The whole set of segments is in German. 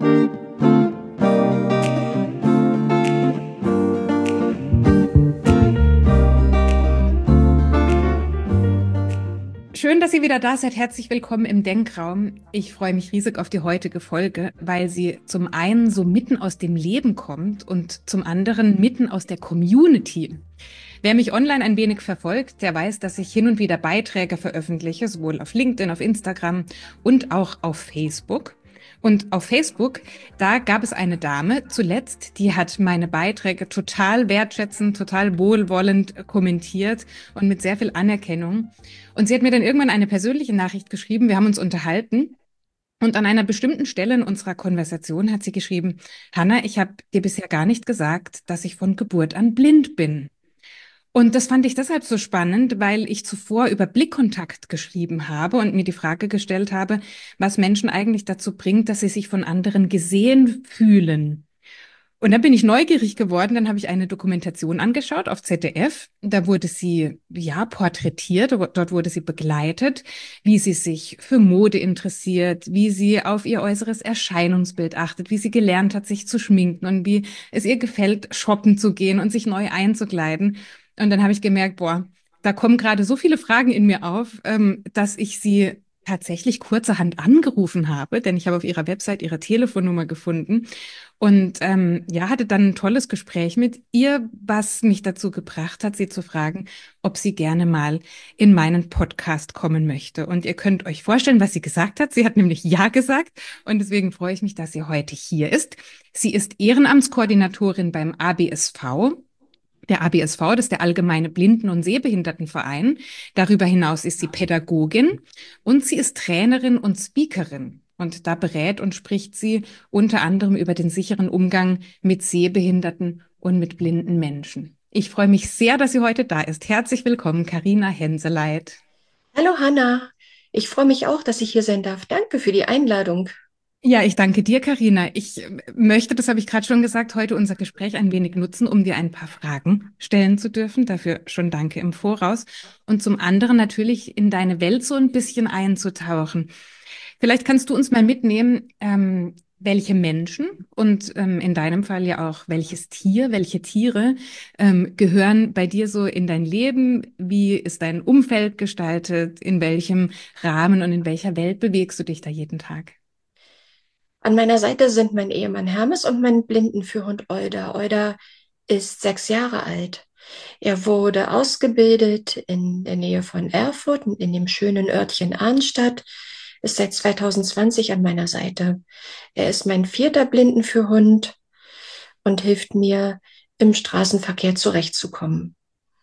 Schön, dass ihr wieder da seid. Herzlich willkommen im Denkraum. Ich freue mich riesig auf die heutige Folge, weil sie zum einen so mitten aus dem Leben kommt und zum anderen mitten aus der Community. Wer mich online ein wenig verfolgt, der weiß, dass ich hin und wieder Beiträge veröffentliche, sowohl auf LinkedIn, auf Instagram und auch auf Facebook. Und auf Facebook, da gab es eine Dame zuletzt, die hat meine Beiträge total wertschätzend, total wohlwollend kommentiert und mit sehr viel Anerkennung. Und sie hat mir dann irgendwann eine persönliche Nachricht geschrieben. Wir haben uns unterhalten. Und an einer bestimmten Stelle in unserer Konversation hat sie geschrieben: Hanna, ich habe dir bisher gar nicht gesagt, dass ich von Geburt an blind bin. Und das fand ich deshalb so spannend, weil ich zuvor über Blickkontakt geschrieben habe und mir die Frage gestellt habe, was Menschen eigentlich dazu bringt, dass sie sich von anderen gesehen fühlen. Und dann bin ich neugierig geworden, dann habe ich eine Dokumentation angeschaut auf ZDF. Da wurde sie, ja, porträtiert, dort wurde sie begleitet, wie sie sich für Mode interessiert, wie sie auf ihr äußeres Erscheinungsbild achtet, wie sie gelernt hat, sich zu schminken und wie es ihr gefällt, shoppen zu gehen und sich neu einzukleiden. Und dann habe ich gemerkt, boah, da kommen gerade so viele Fragen in mir auf, dass ich sie tatsächlich kurzerhand angerufen habe, denn ich habe auf ihrer Website ihre Telefonnummer gefunden und ja, hatte dann ein tolles Gespräch mit ihr, was mich dazu gebracht hat, sie zu fragen, ob sie gerne mal in meinen Podcast kommen möchte. Und ihr könnt euch vorstellen, was sie gesagt hat. Sie hat nämlich ja gesagt und deswegen freue ich mich, dass sie heute hier ist. Sie ist Ehrenamtskoordinatorin beim ABSV. Der ABSV, das ist der Allgemeine Blinden- und Sehbehindertenverein. Darüber hinaus ist sie Pädagogin und sie ist Trainerin und Speakerin. Und da berät und spricht sie unter anderem über den sicheren Umgang mit sehbehinderten und mit blinden Menschen. Ich freue mich sehr, dass sie heute da ist. Herzlich willkommen, Carina Henseleit. Hallo Hanna, ich freue mich auch, dass ich hier sein darf. Danke für die Einladung. Ja, ich danke dir, Carina. Ich möchte, das habe ich gerade schon gesagt, heute unser Gespräch ein wenig nutzen, um dir ein paar Fragen stellen zu dürfen. Dafür schon danke im Voraus. Und zum anderen natürlich in deine Welt so ein bisschen einzutauchen. Vielleicht kannst du uns mal mitnehmen, welche Menschen und in deinem Fall ja auch welches Tier, welche Tiere gehören bei dir so in dein Leben? Wie ist dein Umfeld gestaltet? In welchem Rahmen und in welcher Welt bewegst du dich da jeden Tag? An meiner Seite sind mein Ehemann Hermes und mein Blindenführhund Euda. Euda ist 6 Jahre alt. Er wurde ausgebildet in der Nähe von Erfurt, in dem schönen Örtchen Arnstadt, ist seit 2020 an meiner Seite. Er ist mein vierter Blindenführhund und hilft mir, im Straßenverkehr zurechtzukommen.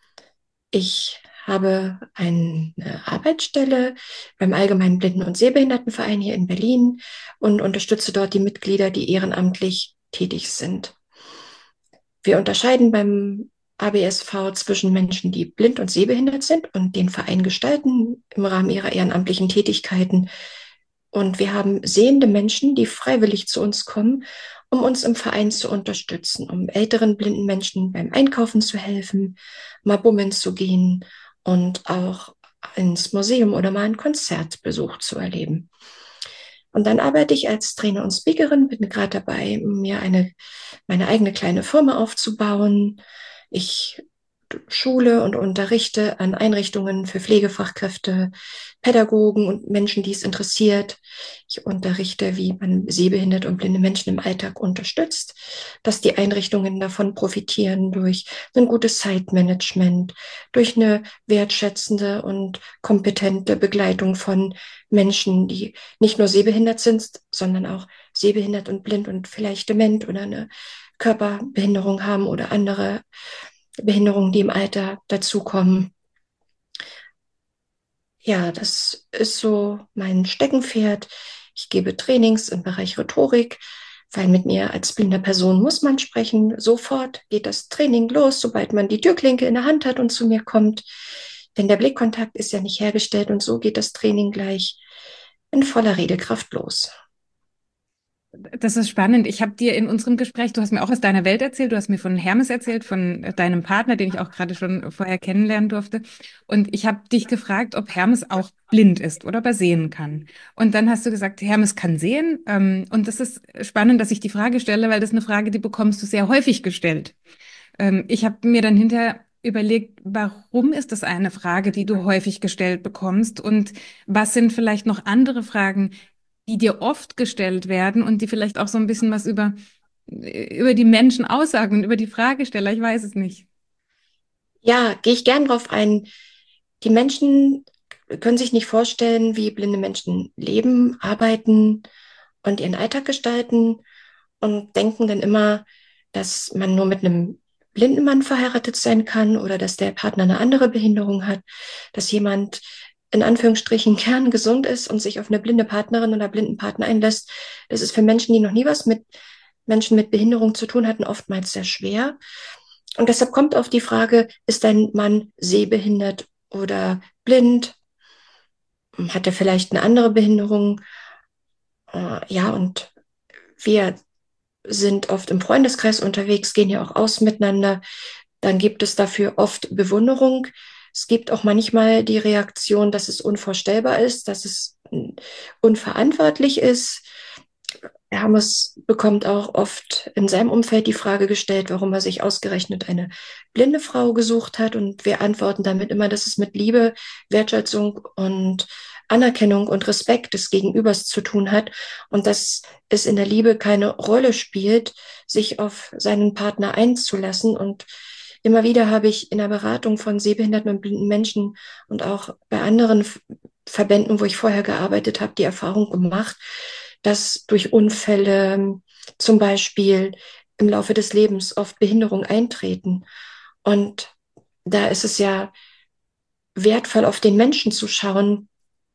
Ich habe eine Arbeitsstelle beim Allgemeinen Blinden- und Sehbehindertenverein hier in Berlin und unterstütze dort die Mitglieder, die ehrenamtlich tätig sind. Wir unterscheiden beim ABSV zwischen Menschen, die blind und sehbehindert sind und den Verein gestalten im Rahmen ihrer ehrenamtlichen Tätigkeiten. Und wir haben sehende Menschen, die freiwillig zu uns kommen, um uns im Verein zu unterstützen, um älteren blinden Menschen beim Einkaufen zu helfen, mal bummeln zu gehen und auch ins Museum oder mal einen Konzertbesuch zu erleben. Und dann arbeite ich als Trainer und Speakerin, bin gerade dabei, meine eigene kleine Firma aufzubauen. Ich schule und unterrichte an Einrichtungen für Pflegefachkräfte, Pädagogen und Menschen, die es interessiert. Ich unterrichte, wie man sehbehinderte und blinde Menschen im Alltag unterstützt, dass die Einrichtungen davon profitieren durch ein gutes Zeitmanagement, durch eine wertschätzende und kompetente Begleitung von Menschen, die nicht nur sehbehindert sind, sondern auch sehbehindert und blind und vielleicht dement oder eine Körperbehinderung haben oder andere Behinderungen, die im Alter dazukommen. Ja, das ist so mein Steckenpferd. Ich gebe Trainings im Bereich Rhetorik, weil mit mir als blinder Person muss man sprechen. Sofort geht das Training los, sobald man die Türklinke in der Hand hat und zu mir kommt. Denn der Blickkontakt ist ja nicht hergestellt und so geht das Training gleich in voller Redekraft los. Das ist spannend. Ich habe dir in unserem Gespräch, du hast mir auch aus deiner Welt erzählt, du hast mir von Hermes erzählt, von deinem Partner, den ich auch gerade schon vorher kennenlernen durfte. Und ich habe dich gefragt, ob Hermes auch blind ist oder aber sehen kann. Und dann hast du gesagt, Hermes kann sehen. Und das ist spannend, dass ich die Frage stelle, weil das ist eine Frage, die bekommst du sehr häufig gestellt. Ich habe mir dann hinterher überlegt, warum ist das eine Frage, die du häufig gestellt bekommst? Und was sind vielleicht noch andere Fragen, die dir oft gestellt werden und die vielleicht auch so ein bisschen was über die Menschen aussagen und über die Fragesteller? Ich weiß es nicht. Ja, gehe ich gern drauf ein. Die Menschen können sich nicht vorstellen, wie blinde Menschen leben, arbeiten und ihren Alltag gestalten und denken dann immer, dass man nur mit einem blinden Mann verheiratet sein kann oder dass der Partner eine andere Behinderung hat, dass jemand in Anführungsstrichen kerngesund ist und sich auf eine blinde Partnerin oder blinden Partner einlässt. Das ist für Menschen, die noch nie was mit Menschen mit Behinderung zu tun hatten, oftmals sehr schwer. Und deshalb kommt auf die Frage, ist dein Mann sehbehindert oder blind? Hat er vielleicht eine andere Behinderung? Ja, und wir sind oft im Freundeskreis unterwegs, gehen ja auch aus miteinander. Dann gibt es dafür oft Bewunderung. Es gibt auch manchmal die Reaktion, dass es unvorstellbar ist, dass es unverantwortlich ist. Hermes bekommt auch oft in seinem Umfeld die Frage gestellt, warum er sich ausgerechnet eine blinde Frau gesucht hat. Und wir antworten damit immer, dass es mit Liebe, Wertschätzung und Anerkennung und Respekt des Gegenübers zu tun hat und dass es in der Liebe keine Rolle spielt, sich auf seinen Partner einzulassen. Und immer wieder habe ich in der Beratung von sehbehinderten und blinden Menschen und auch bei anderen Verbänden, wo ich vorher gearbeitet habe, die Erfahrung gemacht, dass durch Unfälle zum Beispiel im Laufe des Lebens oft Behinderungen eintreten. Und da ist es ja wertvoll, auf den Menschen zu schauen,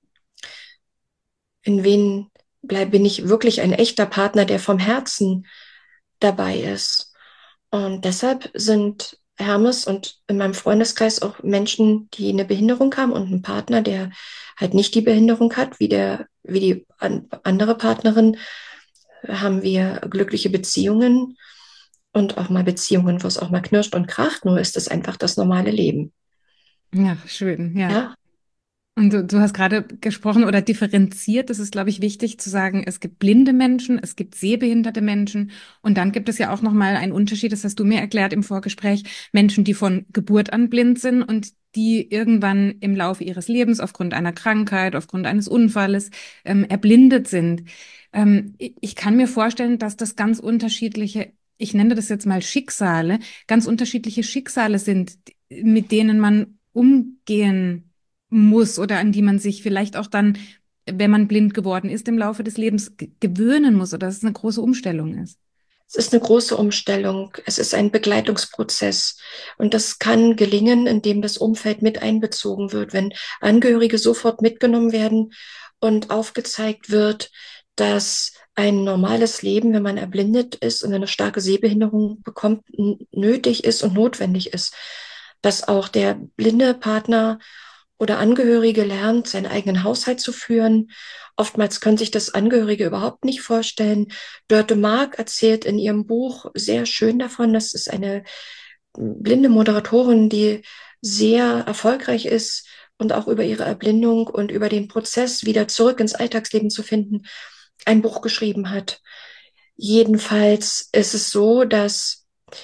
in wen bin ich wirklich ein echter Partner, der vom Herzen dabei ist. Und deshalb sind Hermes und in meinem Freundeskreis auch Menschen, die eine Behinderung haben und einen Partner, der halt nicht die Behinderung hat, wie die andere Partnerin, haben wir glückliche Beziehungen und auch mal Beziehungen, wo es auch mal knirscht und kracht, nur ist es einfach das normale Leben. Ja, schön, ja. Ja, Und du hast gerade gesprochen oder differenziert, das ist, glaube ich, wichtig zu sagen, es gibt blinde Menschen, es gibt sehbehinderte Menschen und dann gibt es ja auch nochmal einen Unterschied, das hast du mir erklärt im Vorgespräch, Menschen, die von Geburt an blind sind und die irgendwann im Laufe ihres Lebens aufgrund einer Krankheit, aufgrund eines Unfalles erblindet sind. Ich kann mir vorstellen, dass das ganz unterschiedliche, ich nenne das jetzt mal Schicksale, ganz unterschiedliche Schicksale sind, mit denen man umgehen muss oder an die man sich vielleicht auch dann, wenn man blind geworden ist, im Laufe des Lebens gewöhnen muss oder dass es eine große Umstellung ist. es ist eine große Umstellung. Es ist ein Begleitungsprozess. Und das kann gelingen, indem das Umfeld mit einbezogen wird, wenn Angehörige sofort mitgenommen werden und aufgezeigt wird, dass ein normales Leben, wenn man erblindet ist und eine starke Sehbehinderung bekommt, nötig ist und notwendig ist. Dass auch der blinde Partner oder Angehörige lernt, seinen eigenen Haushalt zu führen. Oftmals können sich das Angehörige überhaupt nicht vorstellen. Dörte Mark erzählt in ihrem Buch sehr schön davon. Das ist eine blinde Moderatorin, die sehr erfolgreich ist und auch über ihre Erblindung und über den Prozess, wieder zurück ins Alltagsleben zu finden, ein Buch geschrieben hat. Jedenfalls ist es so, dass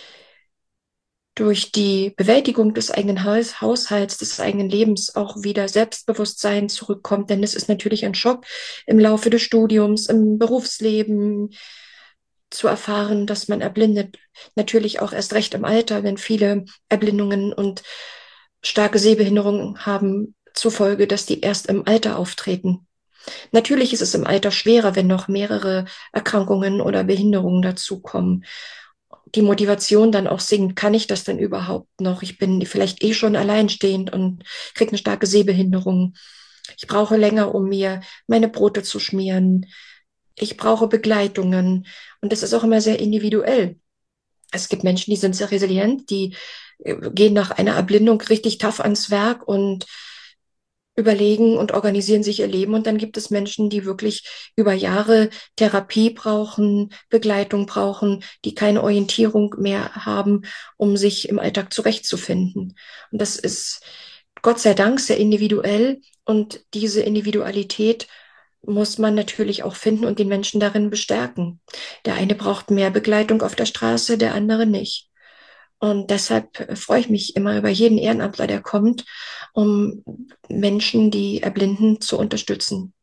durch die Bewältigung des eigenen Haushalts, des eigenen Lebens auch wieder Selbstbewusstsein zurückkommt. Denn es ist natürlich ein Schock im Laufe des Studiums, im Berufsleben zu erfahren, dass man erblindet. Natürlich auch erst recht im Alter, wenn viele Erblindungen und starke Sehbehinderungen haben zur Folge, dass die erst im Alter auftreten. Natürlich ist es im Alter schwerer, wenn noch mehrere Erkrankungen oder Behinderungen dazukommen, die Motivation dann auch sinkt, kann ich das denn überhaupt noch? Ich bin vielleicht eh schon alleinstehend und kriege eine starke Sehbehinderung. Ich brauche länger, um mir meine Brote zu schmieren. Ich brauche Begleitungen. Und das ist auch immer sehr individuell. Es gibt Menschen, die sind sehr resilient, die gehen nach einer Erblindung richtig tough ans Werk und überlegen und organisieren sich ihr Leben. Und dann gibt es Menschen, die wirklich über Jahre Therapie brauchen, Begleitung brauchen, die keine Orientierung mehr haben, um sich im Alltag zurechtzufinden. Und das ist Gott sei Dank sehr individuell. Und diese Individualität muss man natürlich auch finden und den Menschen darin bestärken. Der eine braucht mehr Begleitung auf der Straße, der andere nicht. Und deshalb freue ich mich immer über jeden Ehrenamtler, der kommt, um Menschen, die erblinden, zu unterstützen.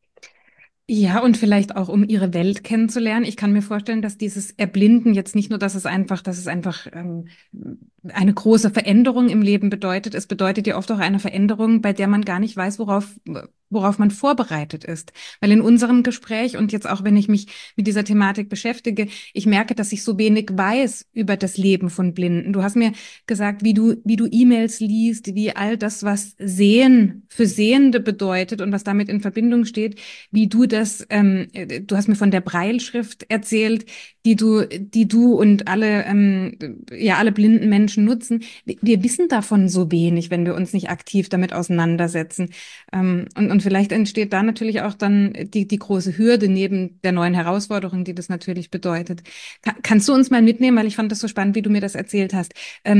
Ja, und vielleicht auch, um ihre Welt kennenzulernen. Ich kann mir vorstellen, dass dieses Erblinden jetzt nicht nur, dass es einfach eine große Veränderung im Leben bedeutet. Es bedeutet ja oft auch eine Veränderung, bei der man gar nicht weiß, worauf man vorbereitet ist. Weil in unserem Gespräch und jetzt auch, wenn ich mich mit dieser Thematik beschäftige, ich merke, dass ich so wenig weiß über das Leben von Blinden. Du hast mir gesagt, wie du E-Mails liest, wie all das, was Sehen für Sehende bedeutet und was damit in Verbindung steht, wie du hast mir von der Brailleschrift erzählt, die du und alle, ja, alle blinden Menschen nutzen. Wir wissen davon so wenig, wenn wir uns nicht aktiv damit auseinandersetzen. Und vielleicht entsteht da natürlich auch dann die große Hürde neben der neuen Herausforderung, die das natürlich bedeutet. Kannst du uns mal mitnehmen, weil ich fand das so spannend, wie du mir das erzählt hast.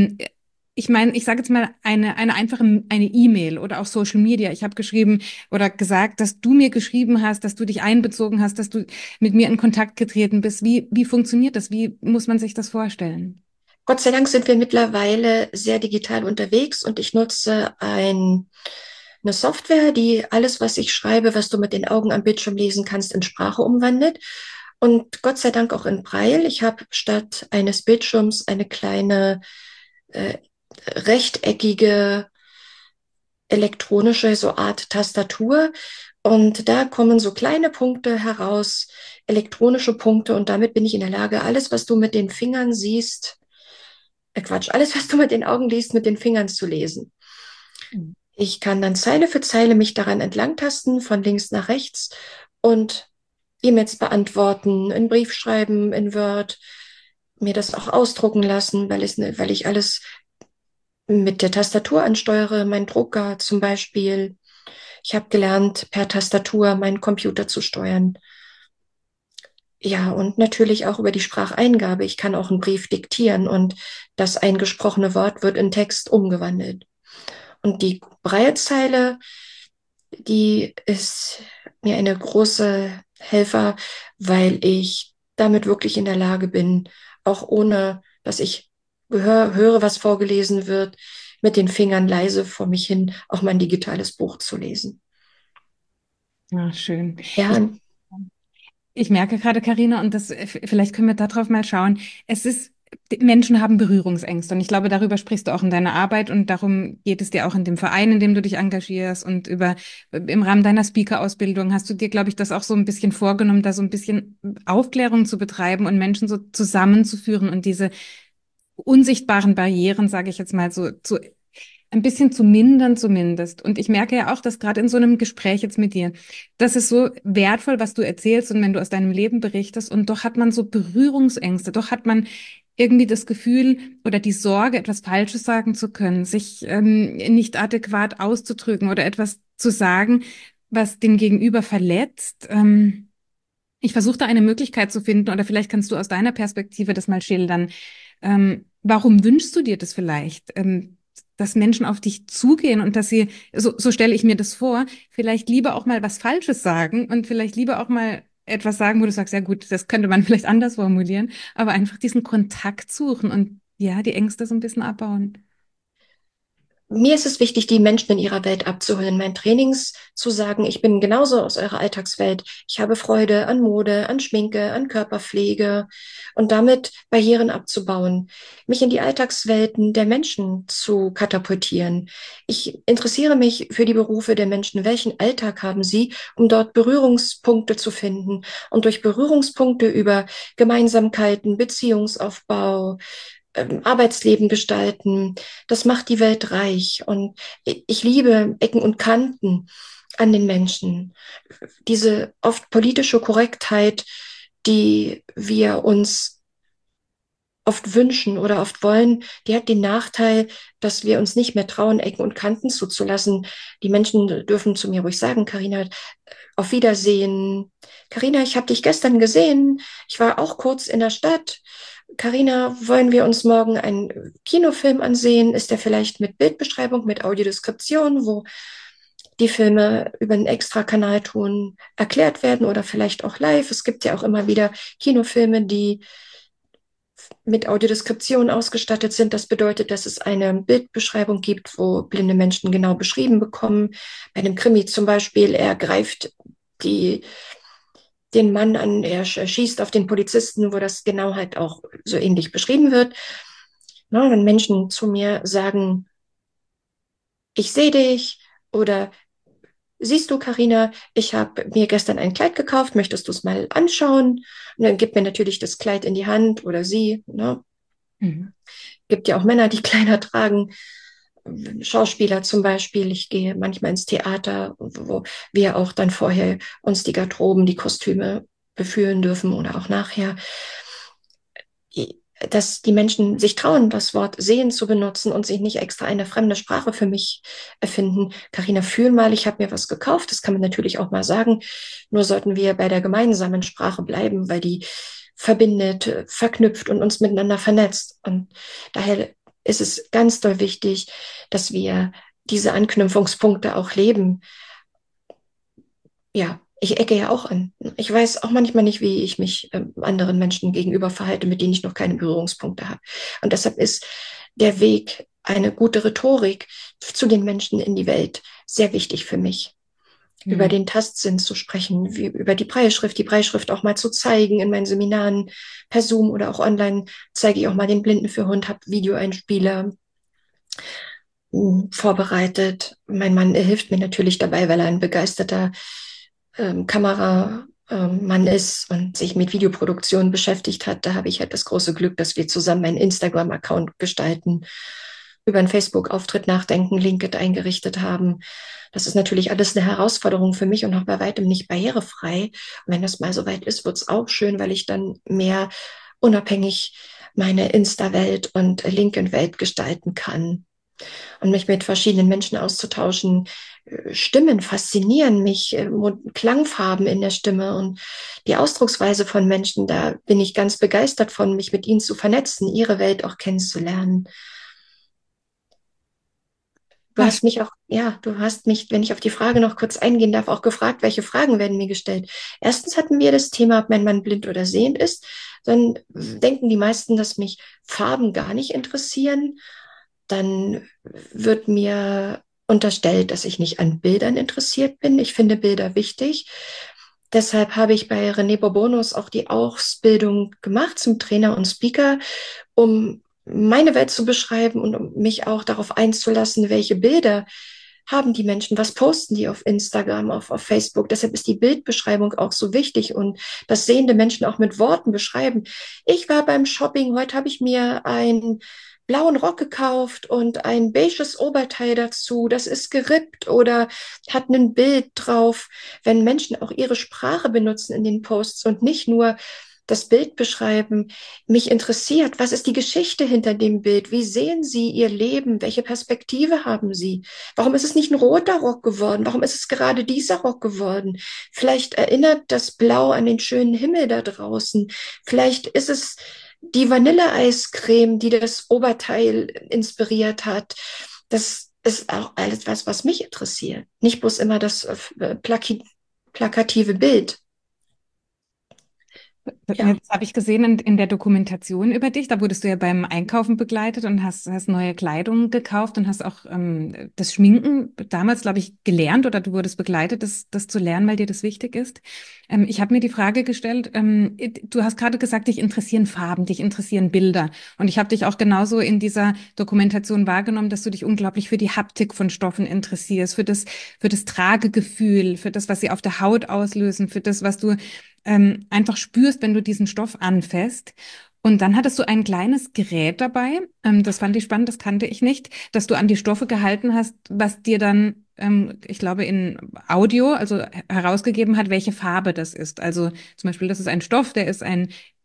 Ich meine, ich sage jetzt mal eine einfache eine E-Mail oder auch Social Media. Ich habe geschrieben oder gesagt, dass du mir geschrieben hast, dass du dich einbezogen hast, dass du mit mir in Kontakt getreten bist. Wie funktioniert das? Wie muss man sich das vorstellen? Gott sei Dank sind wir mittlerweile sehr digital unterwegs und ich nutze eine Software, die alles, was ich schreibe, was du mit den Augen am Bildschirm lesen kannst, in Sprache umwandelt. Und Gott sei Dank auch in Braille. Ich habe statt eines Bildschirms eine kleine äh, rechteckige elektronische so Art Tastatur. Und da kommen so kleine Punkte heraus, elektronische Punkte. Und damit bin ich in der Lage, alles, was du mit den Fingern siehst, Quatsch, alles, was du mit den Augen liest, mit den Fingern zu lesen. Ich kann dann Zeile für Zeile mich daran entlangtasten, von links nach rechts und E-Mails beantworten, einen Brief schreiben in Word, mir das auch ausdrucken lassen, weil ich alles mit der Tastatur ansteuere, mein Drucker zum Beispiel. Ich habe gelernt, per Tastatur meinen Computer zu steuern. Ja, und natürlich auch über die Spracheingabe. Ich kann auch einen Brief diktieren und das eingesprochene Wort wird in Text umgewandelt. Und die Braillezeile, die ist mir eine große Helfer, weil ich damit wirklich in der Lage bin, auch ohne, dass ich höre, was vorgelesen wird, mit den Fingern leise vor mich hin auch mein digitales Buch zu lesen. Ja, schön. Ja, Ich, ich merke gerade, Karina, und vielleicht können wir darauf mal schauen. Es ist, die Menschen haben Berührungsängste und ich glaube, darüber sprichst du auch in deiner Arbeit und darum geht es dir auch in dem Verein, in dem du dich engagierst und im Rahmen deiner Speaker-Ausbildung hast du dir, glaube ich, das auch so ein bisschen vorgenommen, da so ein bisschen Aufklärung zu betreiben und Menschen so zusammenzuführen und diese unsichtbaren Barrieren, sage ich jetzt mal, ein bisschen zu mindern zumindest. Und ich merke ja auch, dass gerade in so einem Gespräch jetzt mit dir, das ist so wertvoll, was du erzählst und wenn du aus deinem Leben berichtest und doch hat man so Berührungsängste, doch hat man irgendwie das Gefühl oder die Sorge, etwas Falsches sagen zu können, sich nicht adäquat auszudrücken oder etwas zu sagen, was den Gegenüber verletzt. Ich versuche da eine Möglichkeit zu finden oder vielleicht kannst du aus deiner Perspektive das mal schildern. Warum wünschst du dir das vielleicht? Dass Menschen auf dich zugehen und dass sie, so stelle ich mir das vor, vielleicht lieber auch mal was Falsches sagen und vielleicht lieber auch mal etwas sagen, wo du sagst, ja gut, das könnte man vielleicht anders formulieren, aber einfach diesen Kontakt suchen und ja, die Ängste so ein bisschen abbauen. mir ist es wichtig, die Menschen in ihrer Welt abzuholen, in meinen Trainings zu sagen, ich bin genauso aus eurer Alltagswelt. Ich habe Freude an Mode, an Schminke, an Körperpflege und damit Barrieren abzubauen, mich in die Alltagswelten der Menschen zu katapultieren. Ich interessiere mich für die Berufe der Menschen. Welchen Alltag haben sie, um dort Berührungspunkte zu finden und durch Berührungspunkte über Gemeinsamkeiten, Beziehungsaufbau, Arbeitsleben gestalten. Das macht die Welt reich. Und ich liebe Ecken und Kanten an den Menschen. Diese oft politische Korrektheit, die wir uns oft wünschen oder oft wollen, die hat den Nachteil, dass wir uns nicht mehr trauen, Ecken und Kanten zuzulassen. Die Menschen dürfen zu mir ruhig sagen, Carina, auf Wiedersehen. Carina, ich habe dich gestern gesehen. Ich war auch kurz in der Stadt. Carina, wollen wir uns morgen einen Kinofilm ansehen? Ist der vielleicht mit Bildbeschreibung, mit Audiodeskription, wo die Filme über einen Extra-Kanalton erklärt werden oder vielleicht auch live? Es gibt ja auch immer wieder Kinofilme, die mit Audiodeskription ausgestattet sind. Das bedeutet, dass es eine Bildbeschreibung gibt, wo blinde Menschen genau beschrieben bekommen. Bei einem Krimi zum Beispiel, er greift die, den Mann an, er schießt auf den Polizisten, wo das genau halt auch so ähnlich beschrieben wird. Na, wenn Menschen zu mir sagen, ich sehe dich oder siehst du, Carina, ich habe mir gestern ein Kleid gekauft, möchtest du es mal anschauen? Und dann gibt mir natürlich das Kleid in die Hand oder sie, ne? Mhm. Gibt ja auch Männer, die Kleider tragen. Schauspieler zum Beispiel. Ich gehe manchmal ins Theater, wo wir auch dann vorher uns die Garderoben, die Kostüme befühlen dürfen oder auch nachher. Dass die Menschen sich trauen, das Wort sehen zu benutzen und sich nicht extra eine fremde Sprache für mich erfinden. Carina, fühl mal, ich habe mir was gekauft. Das kann man natürlich auch mal sagen. Nur sollten wir bei der gemeinsamen Sprache bleiben, weil die verbindet, verknüpft und uns miteinander vernetzt. Und daher ist es ganz doll wichtig, dass wir diese Anknüpfungspunkte auch leben. Ja, ich ecke ja auch an. Ich weiß auch manchmal nicht, wie ich mich anderen Menschen gegenüber verhalte, mit denen ich noch keine Berührungspunkte habe. Und deshalb ist der Weg, eine gute Rhetorik zu den Menschen in die Welt sehr wichtig für mich. Über Mhm. den Tastsinn zu sprechen, wie über die Breitschrift auch mal zu zeigen in meinen Seminaren per Zoom oder auch online zeige ich auch mal den Blinden für Hund, habe Videoeinspieler vorbereitet. Mein Mann hilft mir natürlich dabei, weil er ein begeisterter Kameramann ist und sich mit Videoproduktion beschäftigt hat. Da habe ich halt das große Glück, dass wir zusammen einen Instagram-Account gestalten, über einen Facebook-Auftritt nachdenken, LinkedIn eingerichtet haben. Das ist natürlich alles eine Herausforderung für mich und noch bei weitem nicht barrierefrei. Und wenn das mal soweit ist, wird es auch schön, weil ich dann mehr unabhängig meine Insta-Welt und LinkedIn-Welt gestalten kann und mich mit verschiedenen Menschen auszutauschen. Stimmen faszinieren mich, Klangfarben in der Stimme und die Ausdrucksweise von Menschen. Da bin ich ganz begeistert von, mich mit ihnen zu vernetzen, ihre Welt auch kennenzulernen. Du Ach, hast mich auch, ja, du hast mich, wenn ich auf die Frage noch kurz eingehen darf, auch gefragt, welche Fragen werden mir gestellt. Erstens hatten wir das Thema, ob mein Mann blind oder sehend ist. Dann denken die meisten, dass mich Farben gar nicht interessieren. Dann wird mir unterstellt, dass ich nicht an Bildern interessiert bin. Ich finde Bilder wichtig. Deshalb habe ich bei René Bourbonus auch die Ausbildung gemacht zum Trainer und Speaker, um meine Welt zu beschreiben und um mich auch darauf einzulassen, welche Bilder haben die Menschen, was posten die auf Instagram, auf Facebook. Deshalb ist die Bildbeschreibung auch so wichtig und das sehende Menschen auch mit Worten beschreiben. Ich war beim Shopping, heute habe ich mir einen blauen Rock gekauft und ein beiges Oberteil dazu. Das ist gerippt oder hat ein Bild drauf. Wenn Menschen auch ihre Sprache benutzen in den Posts und nicht nur das Bild beschreiben. Mich interessiert, was ist die Geschichte hinter dem Bild? Wie sehen Sie Ihr Leben? Welche Perspektive haben Sie? Warum ist es nicht ein roter Rock geworden? Warum ist es gerade dieser Rock geworden? Vielleicht erinnert das Blau an den schönen Himmel da draußen. Vielleicht ist es die Vanilleeiscreme, die das Oberteil inspiriert hat. Das ist auch alles was, was mich interessiert. Nicht bloß immer das plakative Bild. Ja. jetzt habe ich gesehen in der Dokumentation über dich, da wurdest du ja beim Einkaufen begleitet und hast neue Kleidung gekauft und hast auch das Schminken damals, glaube ich, gelernt oder du wurdest begleitet, das zu lernen, weil dir das wichtig ist. Ich habe mir die Frage gestellt, du hast gerade gesagt, dich interessieren Farben, dich interessieren Bilder. Und ich habe dich auch genauso in dieser Dokumentation wahrgenommen, dass du dich unglaublich für die Haptik von Stoffen interessierst, für das Tragegefühl, für das, was sie auf der Haut auslösen, für das, was du einfach spürst, wenn du diesen Stoff anfasst. Und dann hattest du ein kleines Gerät dabei, das fand ich spannend, das kannte ich nicht, dass du an die Stoffe gehalten hast, was dir dann, ich glaube, in Audio, also herausgegeben hat, welche Farbe das ist. Also zum Beispiel, das ist ein Stoff, der ist ein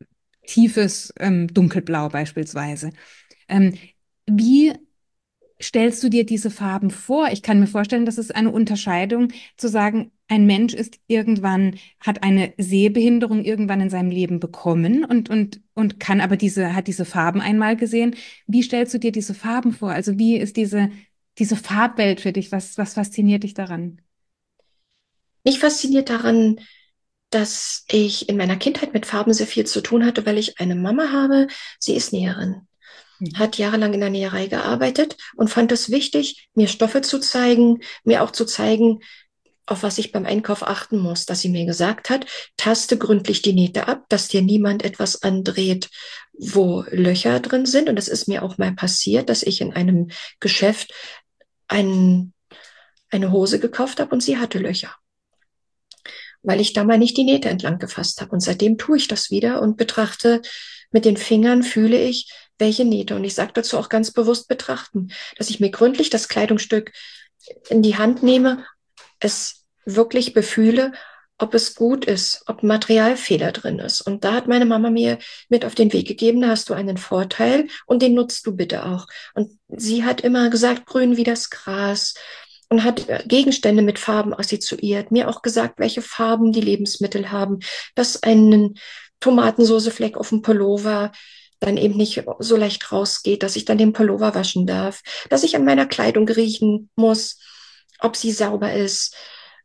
tiefes Dunkelblau beispielsweise. Ähm, Wie stellst du dir diese Farben vor? Ich kann mir vorstellen, das ist eine Unterscheidung zu sagen, ein Mensch ist irgendwann, hat eine Sehbehinderung irgendwann in seinem Leben bekommen und kann aber hat diese Farben einmal gesehen. Wie stellst du dir diese Farben vor? Also wie ist diese Farbwelt für dich? Was fasziniert dich daran? Mich fasziniert daran, dass ich in meiner Kindheit mit Farben sehr viel zu tun hatte, weil ich eine Mama habe. Sie ist Näherin, Mhm. hat jahrelang in der Näherei gearbeitet und fand es wichtig, mir Stoffe zu zeigen, mir auch zu zeigen, auf was ich beim Einkauf achten muss, dass sie mir gesagt hat, taste gründlich die Nähte ab, dass dir niemand etwas andreht, wo Löcher drin sind. Und es ist mir auch mal passiert, dass ich in einem Geschäft ein, eine Hose gekauft habe und sie hatte Löcher, weil ich da mal nicht die Nähte entlang gefasst habe. Und seitdem tue ich das wieder und betrachte mit den Fingern, fühle ich, welche Nähte. Und ich sage dazu auch ganz bewusst betrachten, dass ich mir gründlich das Kleidungsstück in die Hand nehme, es wirklich befühle, ob es gut ist, ob Materialfehler drin ist. Und da hat meine Mama mir mit auf den Weg gegeben, da hast du einen Vorteil und den nutzt du bitte auch. Und sie hat immer gesagt, grün wie das Gras und hat Gegenstände mit Farben assoziiert, mir auch gesagt, welche Farben die Lebensmittel haben, dass ein Tomatensoßefleck auf dem Pullover dann eben nicht so leicht rausgeht, dass ich dann den Pullover waschen darf, dass ich an meiner Kleidung riechen muss, ob sie sauber ist,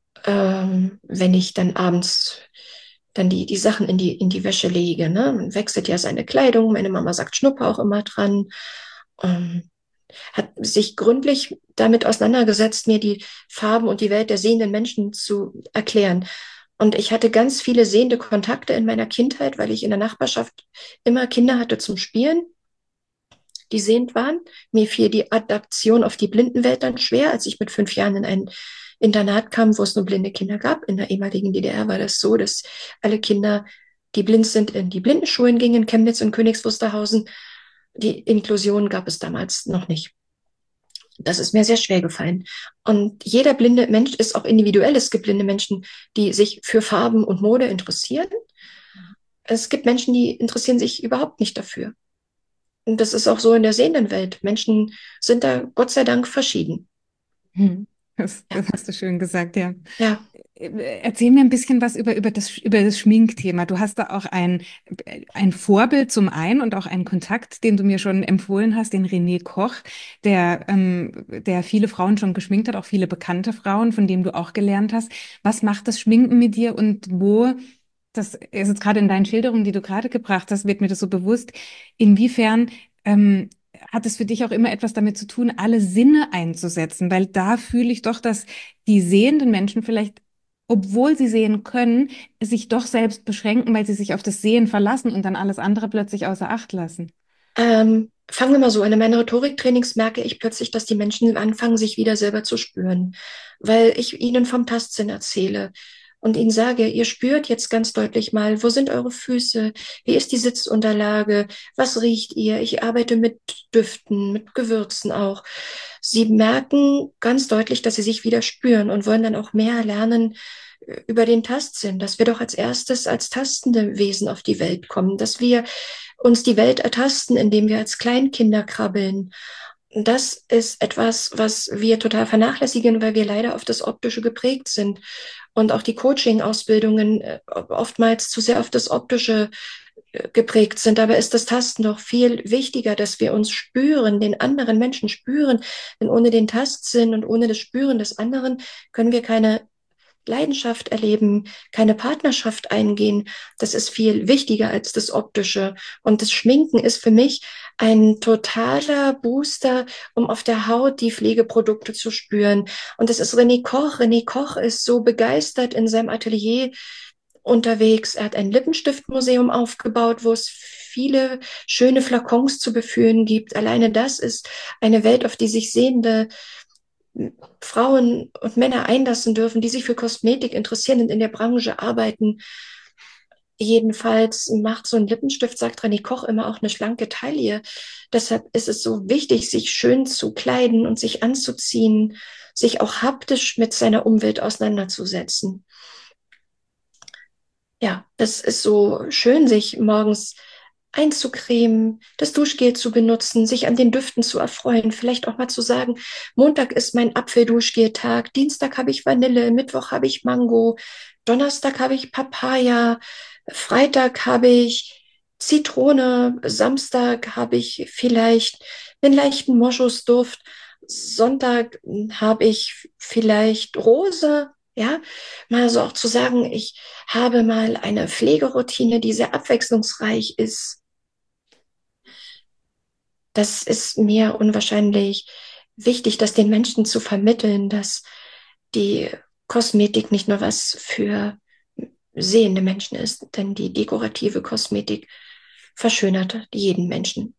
wenn ich dann abends dann die Sachen in die Wäsche lege. Ne? Man wechselt ja seine Kleidung. Meine Mama sagt Schnupper auch immer dran. Ähm, hat sich gründlich damit auseinandergesetzt, mir die Farben und die Welt der sehenden Menschen zu erklären. Und ich hatte ganz viele sehende Kontakte in meiner Kindheit, weil ich in der Nachbarschaft immer Kinder hatte zum Spielen, die sehend waren. Mir fiel die Adaption auf die Blindenwelt dann schwer, als ich mit 5 Jahren in ein Internat kam, wo es nur blinde Kinder gab. In der ehemaligen DDR war das so, dass alle Kinder, die blind sind, in die Blindenschulen gingen, in Chemnitz und Königs Wusterhausen. Die Inklusion gab es damals noch nicht. Das ist mir sehr schwer gefallen. Und jeder blinde Mensch ist auch individuell. Es gibt blinde Menschen, die sich für Farben und Mode interessieren. Es gibt Menschen, die interessieren sich überhaupt nicht dafür. Und das ist auch so in der sehenden Welt. Menschen sind da Gott sei Dank verschieden. Hm. Ja, Das hast du schön gesagt, ja. ja. Erzähl mir ein bisschen was über das Schminkthema. Du hast da auch ein Vorbild zum einen und auch einen Kontakt, den du mir schon empfohlen hast, den René Koch, der viele Frauen schon geschminkt hat, auch viele bekannte Frauen, von dem du auch gelernt hast. Was macht das Schminken mit dir und wo, das ist jetzt gerade in deinen Schilderungen, die du gerade gebracht hast, wird mir das so bewusst, inwiefern hat es für dich auch immer etwas damit zu tun, alle Sinne einzusetzen? Weil da fühle ich doch, dass die sehenden Menschen vielleicht, obwohl sie sehen können, sich doch selbst beschränken, weil sie sich auf das Sehen verlassen und dann alles andere plötzlich außer Acht lassen. Fangen wir mal so an. In meinen Rhetoriktrainings merke ich plötzlich, dass die Menschen anfangen, sich wieder selber zu spüren, weil ich ihnen vom Tastsinn erzähle und ihnen sage, ihr spürt jetzt ganz deutlich mal, wo sind eure Füße, wie ist die Sitzunterlage, was riecht ihr? Ich arbeite mit Düften, mit Gewürzen auch. Sie merken ganz deutlich, dass sie sich wieder spüren und wollen dann auch mehr lernen über den Tastsinn, dass wir doch als erstes als tastende Wesen auf die Welt kommen, dass wir uns die Welt ertasten, indem wir als Kleinkinder krabbeln. Das ist etwas, was wir total vernachlässigen, weil wir leider auf das Optische geprägt sind und auch die Coaching-Ausbildungen oftmals zu sehr auf das Optische geprägt sind. Dabei ist das Tasten doch viel wichtiger, dass wir uns spüren, den anderen Menschen spüren. Denn ohne den Tastsinn und ohne das Spüren des anderen können wir keine Leidenschaft erleben, keine Partnerschaft eingehen. Das ist viel wichtiger als das Optische. Und das Schminken ist für mich ein totaler Booster, um auf der Haut die Pflegeprodukte zu spüren. Und das ist René Koch. René Koch ist so begeistert in seinem Atelier unterwegs. Er hat ein Lippenstiftmuseum aufgebaut, wo es viele schöne Flakons zu befühlen gibt. Alleine das ist eine Welt, auf die sich Sehende Frauen und Männer einlassen dürfen, die sich für Kosmetik interessieren und in der Branche arbeiten. Jedenfalls macht so ein Lippenstift, sagt René Koch, immer auch eine schlanke Taille. Deshalb ist es so wichtig, sich schön zu kleiden und sich anzuziehen, sich auch haptisch mit seiner Umwelt auseinanderzusetzen. Ja, das ist so schön, sich morgens einzucremen, das Duschgel zu benutzen, sich an den Düften zu erfreuen, vielleicht auch mal zu sagen, Montag ist mein Apfelduschgel-Tag, Dienstag habe ich Vanille, Mittwoch habe ich Mango, Donnerstag habe ich Papaya, Freitag habe ich Zitrone, Samstag habe ich vielleicht einen leichten Moschusduft, Sonntag habe ich vielleicht Rose, ja, mal so auch zu sagen, ich habe mal eine Pflegeroutine, die sehr abwechslungsreich ist. Das ist mir unwahrscheinlich wichtig, das den Menschen zu vermitteln, dass die Kosmetik nicht nur was für sehende Menschen ist, denn die dekorative Kosmetik verschönert jeden Menschen.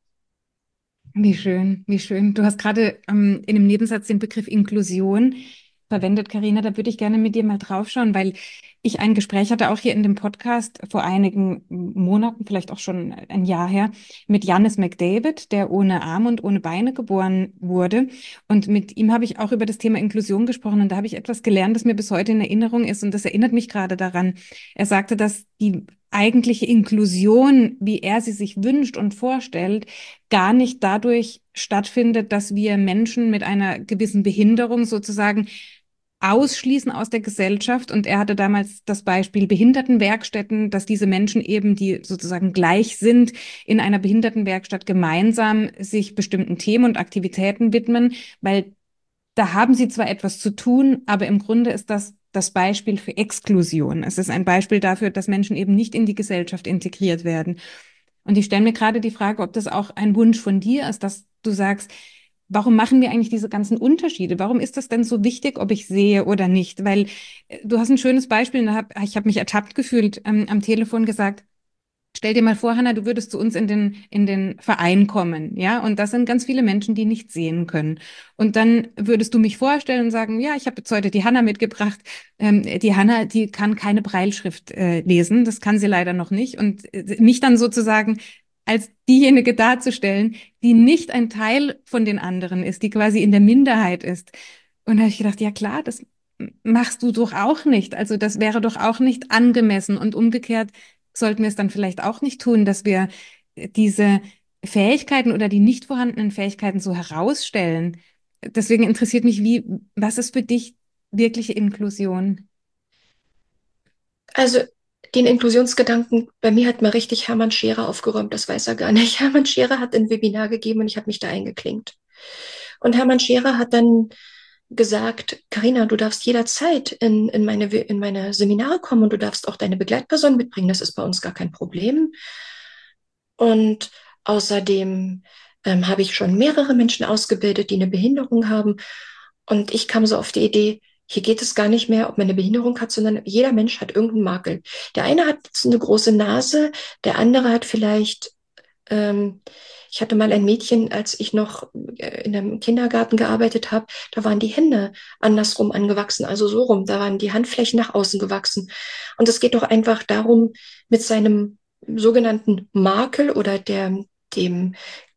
Wie schön, wie schön. Du hast gerade in einem Nebensatz den Begriff Inklusion verwendet, Karina. Da würde ich gerne mit dir mal draufschauen, weil ich ein Gespräch hatte, auch hier in dem Podcast vor einigen Monaten, vielleicht auch schon ein Jahr her, mit Jannis McDavid, der ohne Arme und ohne Beine geboren wurde. Und mit ihm habe ich auch über das Thema Inklusion gesprochen. Und da habe ich etwas gelernt, das mir bis heute in Erinnerung ist. Und das erinnert mich gerade daran. Er sagte, dass die eigentliche Inklusion, wie er sie sich wünscht und vorstellt, gar nicht dadurch stattfindet, dass wir Menschen mit einer gewissen Behinderung sozusagen ausschließen aus der Gesellschaft. Und er hatte damals das Beispiel Behindertenwerkstätten, dass diese Menschen eben, die sozusagen gleich sind, in einer Behindertenwerkstatt gemeinsam sich bestimmten Themen und Aktivitäten widmen, weil da haben sie zwar etwas zu tun, aber im Grunde ist das das Beispiel für Exklusion. Es ist ein Beispiel dafür, dass Menschen eben nicht in die Gesellschaft integriert werden. Und ich stelle mir gerade die Frage, ob das auch ein Wunsch von dir ist, dass du sagst, warum machen wir eigentlich diese ganzen Unterschiede? Warum ist das denn so wichtig, ob ich sehe oder nicht? Weil du hast ein schönes Beispiel, ich hab mich ertappt gefühlt, am Telefon gesagt, stell dir mal vor, Hanna, du würdest zu uns in den Verein kommen, ja, und das sind ganz viele Menschen, die nicht sehen können. Und dann würdest du mich vorstellen und sagen, ja, ich habe jetzt heute die Hanna mitgebracht. Die Hanna, die kann keine Brailleschrift lesen, das kann sie leider noch nicht. Und mich dann sozusagen als diejenige darzustellen, die nicht ein Teil von den anderen ist, die quasi in der Minderheit ist. Und da habe ich gedacht, ja klar, das machst du doch auch nicht. Also das wäre doch auch nicht angemessen. Und umgekehrt sollten wir es dann vielleicht auch nicht tun, dass wir diese Fähigkeiten oder die nicht vorhandenen Fähigkeiten so herausstellen. Deswegen interessiert mich, was ist für dich wirkliche Inklusion? Also den Inklusionsgedanken, bei mir hat mal richtig Hermann Scherer aufgeräumt, das weiß er gar nicht. Hermann Scherer hat ein Webinar gegeben und ich habe mich da eingeklinkt. Und Hermann Scherer hat dann gesagt, Karina, du darfst jederzeit in meine Seminare kommen und du darfst auch deine Begleitperson mitbringen. Das ist bei uns gar kein Problem. Und außerdem habe ich schon mehrere Menschen ausgebildet, die eine Behinderung haben. Und ich kam so auf die Idee, hier geht es gar nicht mehr, ob man eine Behinderung hat, sondern jeder Mensch hat irgendeinen Makel. Der eine hat eine große Nase, der andere hat vielleicht ähm, ich hatte mal ein Mädchen, als ich noch in einem Kindergarten gearbeitet habe, da waren die Hände andersrum angewachsen, also so rum, da waren die Handflächen nach außen gewachsen. Und es geht doch einfach darum, mit seinem sogenannten Makel oder dem,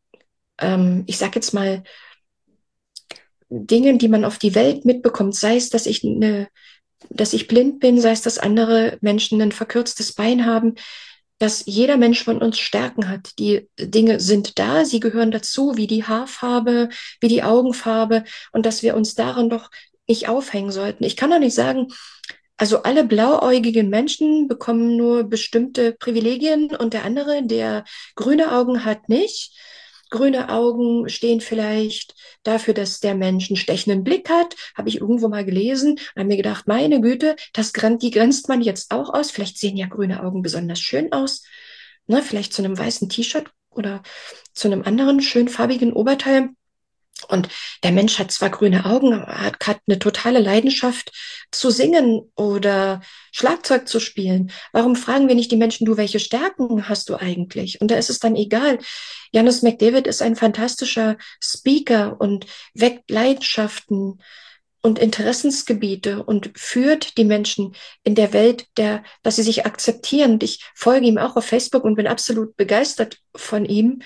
ich sag jetzt mal, Dingen, die man auf die Welt mitbekommt, sei es, dass ich blind bin, sei es, dass andere Menschen ein verkürztes Bein haben, dass jeder Mensch von uns Stärken hat. Die Dinge sind da, sie gehören dazu, wie die Haarfarbe, wie die Augenfarbe und dass wir uns daran doch nicht aufhängen sollten. Ich kann doch nicht sagen, also alle blauäugigen Menschen bekommen nur bestimmte Privilegien und der andere, der grüne Augen hat, nicht. Grüne Augen stehen vielleicht dafür, dass der Mensch einen stechenden Blick hat, habe ich irgendwo mal gelesen und habe mir gedacht, meine Güte, die grenzt man jetzt auch aus. Vielleicht sehen ja grüne Augen besonders schön aus. Ne, vielleicht zu einem weißen T-Shirt oder zu einem anderen schön farbigen Oberteil. Und der Mensch hat zwar grüne Augen, aber hat eine totale Leidenschaft zu singen oder Schlagzeug zu spielen. Warum fragen wir nicht die Menschen, du, welche Stärken hast du eigentlich? Und da ist es dann egal. Janus McDavid ist ein fantastischer Speaker und weckt Leidenschaften und Interessensgebiete und führt die Menschen in der Welt, dass sie sich akzeptieren. Und ich folge ihm auch auf Facebook und bin absolut begeistert von ihm.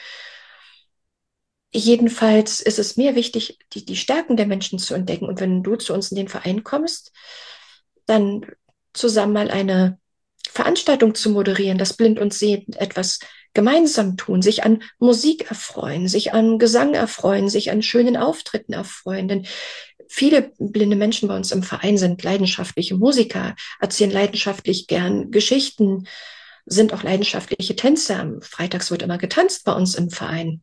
Jedenfalls ist es mir wichtig, die Stärken der Menschen zu entdecken. Und wenn du zu uns in den Verein kommst, dann zusammen mal eine Veranstaltung zu moderieren, dass blind und sehend etwas gemeinsam tun, sich an Musik erfreuen, sich an Gesang erfreuen, sich an schönen Auftritten erfreuen. Denn viele blinde Menschen bei uns im Verein sind leidenschaftliche Musiker, erzählen leidenschaftlich gern Geschichten, sind auch leidenschaftliche Tänzer. Freitags wird immer getanzt bei uns im Verein.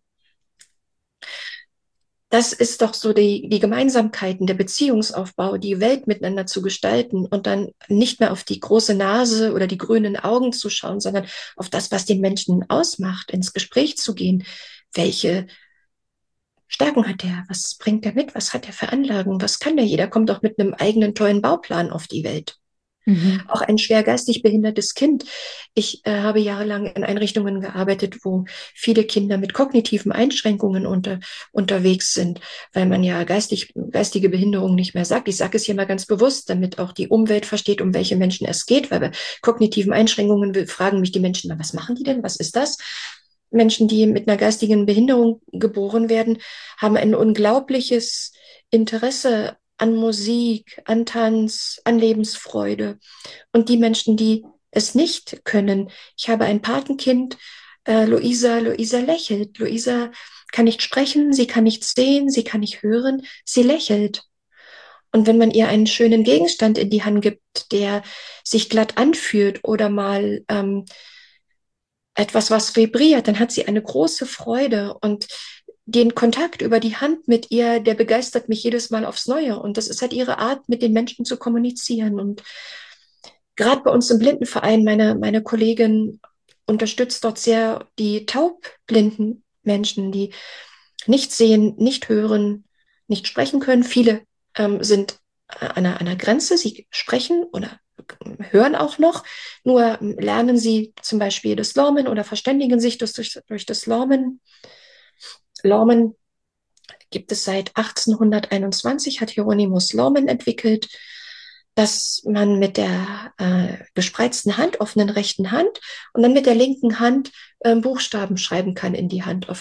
Das ist doch so die Gemeinsamkeiten, der Beziehungsaufbau, die Welt miteinander zu gestalten und dann nicht mehr auf die große Nase oder die grünen Augen zu schauen, sondern auf das, was den Menschen ausmacht, ins Gespräch zu gehen. Welche Stärken hat er? Was bringt er mit? Was hat er für Anlagen? Was kann der? Jeder kommt auch mit einem eigenen tollen Bauplan auf die Welt. Mhm. Auch ein schwer geistig behindertes Kind. Ich habe jahrelang in Einrichtungen gearbeitet, wo viele Kinder mit kognitiven Einschränkungen unterwegs sind, weil man ja geistige Behinderung nicht mehr sagt. Ich sage es hier mal ganz bewusst, damit auch die Umwelt versteht, um welche Menschen es geht, weil bei kognitiven Einschränkungen fragen mich die Menschen, was machen die denn? Was ist das? Menschen, die mit einer geistigen Behinderung geboren werden, haben ein unglaubliches Interesse an Musik, an Tanz, an Lebensfreude. Und die Menschen, die es nicht können, ich habe ein Patenkind, Luisa. Luisa lächelt. Luisa kann nicht sprechen, sie kann nicht sehen, sie kann nicht hören, sie lächelt. Und wenn man ihr einen schönen Gegenstand in die Hand gibt, der sich glatt anfühlt oder mal etwas, was vibriert, dann hat sie eine große Freude und den Kontakt über die Hand mit ihr, der begeistert mich jedes Mal aufs Neue. Und das ist halt ihre Art, mit den Menschen zu kommunizieren. Und gerade bei uns im Blindenverein, meine Kollegin unterstützt dort sehr die taubblinden Menschen, die nicht sehen, nicht hören, nicht sprechen können. Viele sind an einer Grenze, sie sprechen oder hören auch noch, nur lernen sie zum Beispiel das Lormen oder verständigen sich durch das Lormen. Lormen gibt es seit 1821, hat Hieronymus Lormen entwickelt, dass man mit der gespreizten Hand, offenen rechten Hand und dann mit der linken Hand Buchstaben schreiben kann in die Hand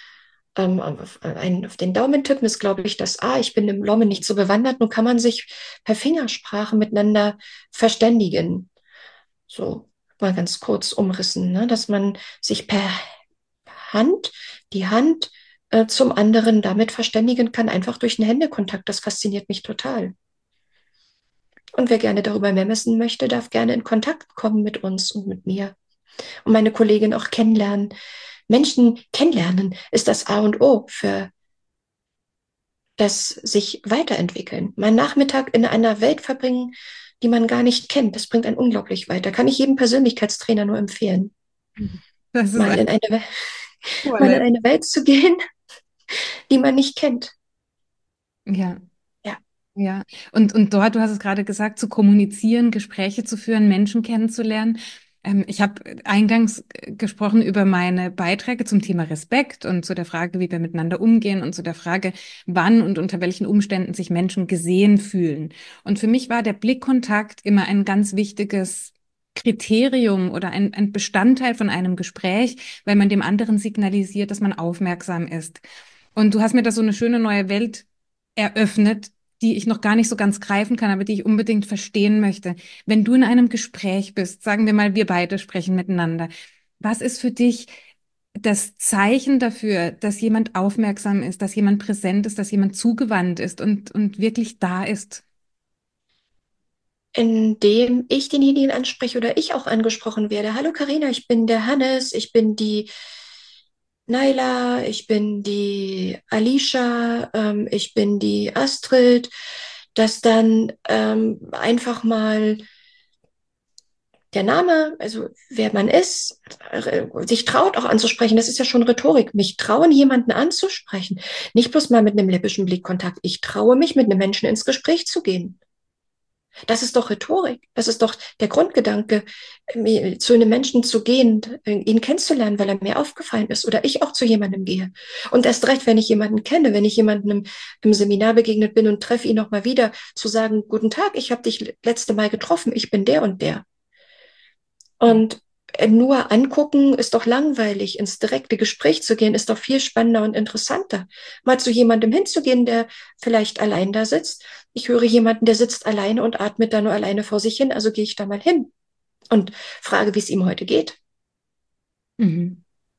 auf den Daumen tippen ist, glaube ich, das A. Ich bin im Lommen nicht so bewandert. Nun kann man sich per Fingersprache miteinander verständigen. So mal ganz kurz umrissen, ne? Dass man sich per Hand, die Hand zum anderen damit verständigen kann, einfach durch einen Händekontakt. Das fasziniert mich total. Und wer gerne darüber mehr wissen möchte, darf gerne in Kontakt kommen mit uns und mit mir und meine Kollegin auch kennenlernen. Menschen kennenlernen ist das A und O für das sich weiterentwickeln. Meinen Nachmittag in einer Welt verbringen, die man gar nicht kennt, das bringt einen unglaublich weiter. Kann ich jedem Persönlichkeitstrainer nur empfehlen, Das ist mal ein in eine, mal in tolle. eine Welt zu gehen, die man nicht kennt. Ja. Ja, Ja, und dort, du hast es gerade gesagt, zu kommunizieren, Gespräche zu führen, Menschen kennenzulernen. Ich habe eingangs gesprochen über meine Beiträge zum Thema Respekt und zu der Frage, wie wir miteinander umgehen und zu der Frage, wann und unter welchen Umständen sich Menschen gesehen fühlen. Und für mich war der Blickkontakt immer ein ganz wichtiges Kriterium oder ein Bestandteil von einem Gespräch, weil man dem anderen signalisiert, dass man aufmerksam ist. Und du hast mir da so eine schöne neue Welt eröffnet, die ich noch gar nicht so ganz greifen kann, aber die ich unbedingt verstehen möchte. Wenn du in einem Gespräch bist, sagen wir mal, wir beide sprechen miteinander, was ist für dich das Zeichen dafür, dass jemand aufmerksam ist, dass jemand präsent ist, dass jemand zugewandt ist und wirklich da ist? indem ich denjenigen anspreche oder ich auch angesprochen werde. Hallo Karina, ich bin der Hannes, ich bin die Naila, ich bin die Alicia, ich bin die Astrid, dass dann einfach mal der Name, also wer man ist, sich traut auch anzusprechen, das ist ja schon Rhetorik. Mich trauen, jemanden anzusprechen. Nicht bloß mal mit einem läppischen Blickkontakt. Ich traue mich, mit einem Menschen ins Gespräch zu gehen. Das ist doch Rhetorik. Das ist doch der Grundgedanke, zu einem Menschen zu gehen, ihn kennenzulernen, weil er mir aufgefallen ist oder ich auch zu jemandem gehe. Und erst recht, wenn ich jemanden kenne, wenn ich jemandem im Seminar begegnet bin und treffe ihn nochmal wieder, zu sagen, guten Tag, ich habe dich letzte Mal getroffen, ich bin der und der. Und nur angucken ist doch langweilig. Ins direkte Gespräch zu gehen, ist doch viel spannender und interessanter. Mal zu jemandem hinzugehen, der vielleicht allein da sitzt. Ich höre jemanden, der sitzt alleine und atmet da nur alleine vor sich hin. Also gehe ich da mal hin und frage, wie es ihm heute geht. Mhm.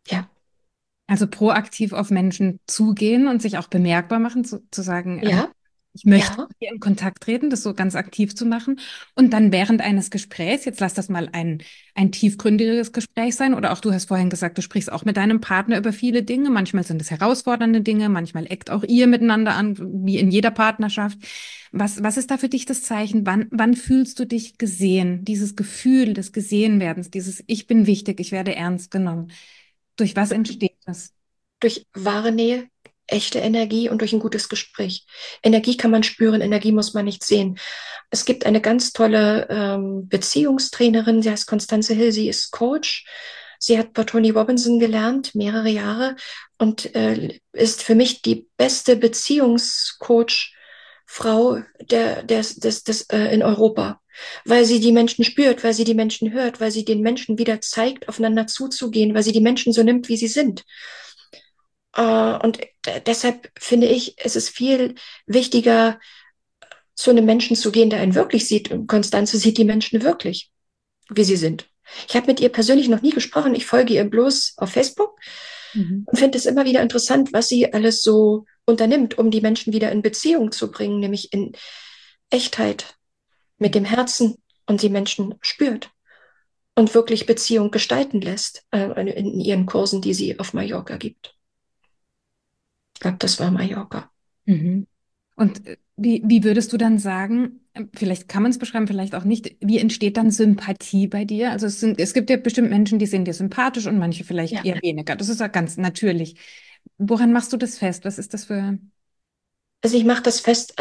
Also proaktiv auf Menschen zugehen und sich auch bemerkbar machen, zu sagen, Ja, ich möchte ja, mit dir in Kontakt treten, das so ganz aktiv zu machen. Und dann während eines Gesprächs, jetzt lass das mal ein tiefgründiges Gespräch sein, oder auch du hast vorhin gesagt, du sprichst auch mit deinem Partner über viele Dinge. Manchmal sind es herausfordernde Dinge, manchmal eckt auch ihr miteinander an, wie in jeder Partnerschaft. Was ist da für dich das Zeichen? Wann fühlst du dich gesehen? Dieses Gefühl des Gesehenwerdens, dieses Ich bin wichtig, ich werde ernst genommen. Durch was entsteht das? durch wahre Nähe, echte Energie und durch ein gutes Gespräch. Energie kann man spüren, Energie muss man nicht sehen. Es gibt eine ganz tolle Beziehungstrainerin, sie heißt Constanze Hill, sie ist Coach. Sie hat bei Tony Robinson gelernt, mehrere Jahre, und ist für mich die beste Beziehungscoach-Frau in Europa, weil sie die Menschen spürt, weil sie die Menschen hört, weil sie den Menschen wieder zeigt, aufeinander zuzugehen, weil sie die Menschen so nimmt, wie sie sind. Und deshalb finde ich, es ist viel wichtiger, zu einem Menschen zu gehen, der einen wirklich sieht. Und Konstanze sieht die Menschen wirklich, wie sie sind. Ich habe mit ihr persönlich noch nie gesprochen. Ich folge ihr bloß auf Facebook Mhm. und finde es immer wieder interessant, was sie alles so unternimmt, um die Menschen wieder in Beziehung zu bringen, nämlich in Echtheit, mit dem Herzen, und die Menschen spürt und wirklich Beziehung gestalten lässt in ihren Kursen, die sie auf Mallorca gibt. Ich glaube, das war Mallorca. Mhm. Und wie würdest du dann sagen, vielleicht kann man es beschreiben, vielleicht auch nicht, wie entsteht dann Sympathie bei dir? Also es gibt ja bestimmt Menschen, die sind dir sympathisch und manche vielleicht Ja. eher weniger. Das ist ja ganz natürlich. Woran machst du das fest? Was ist das für... Also ich mache das fest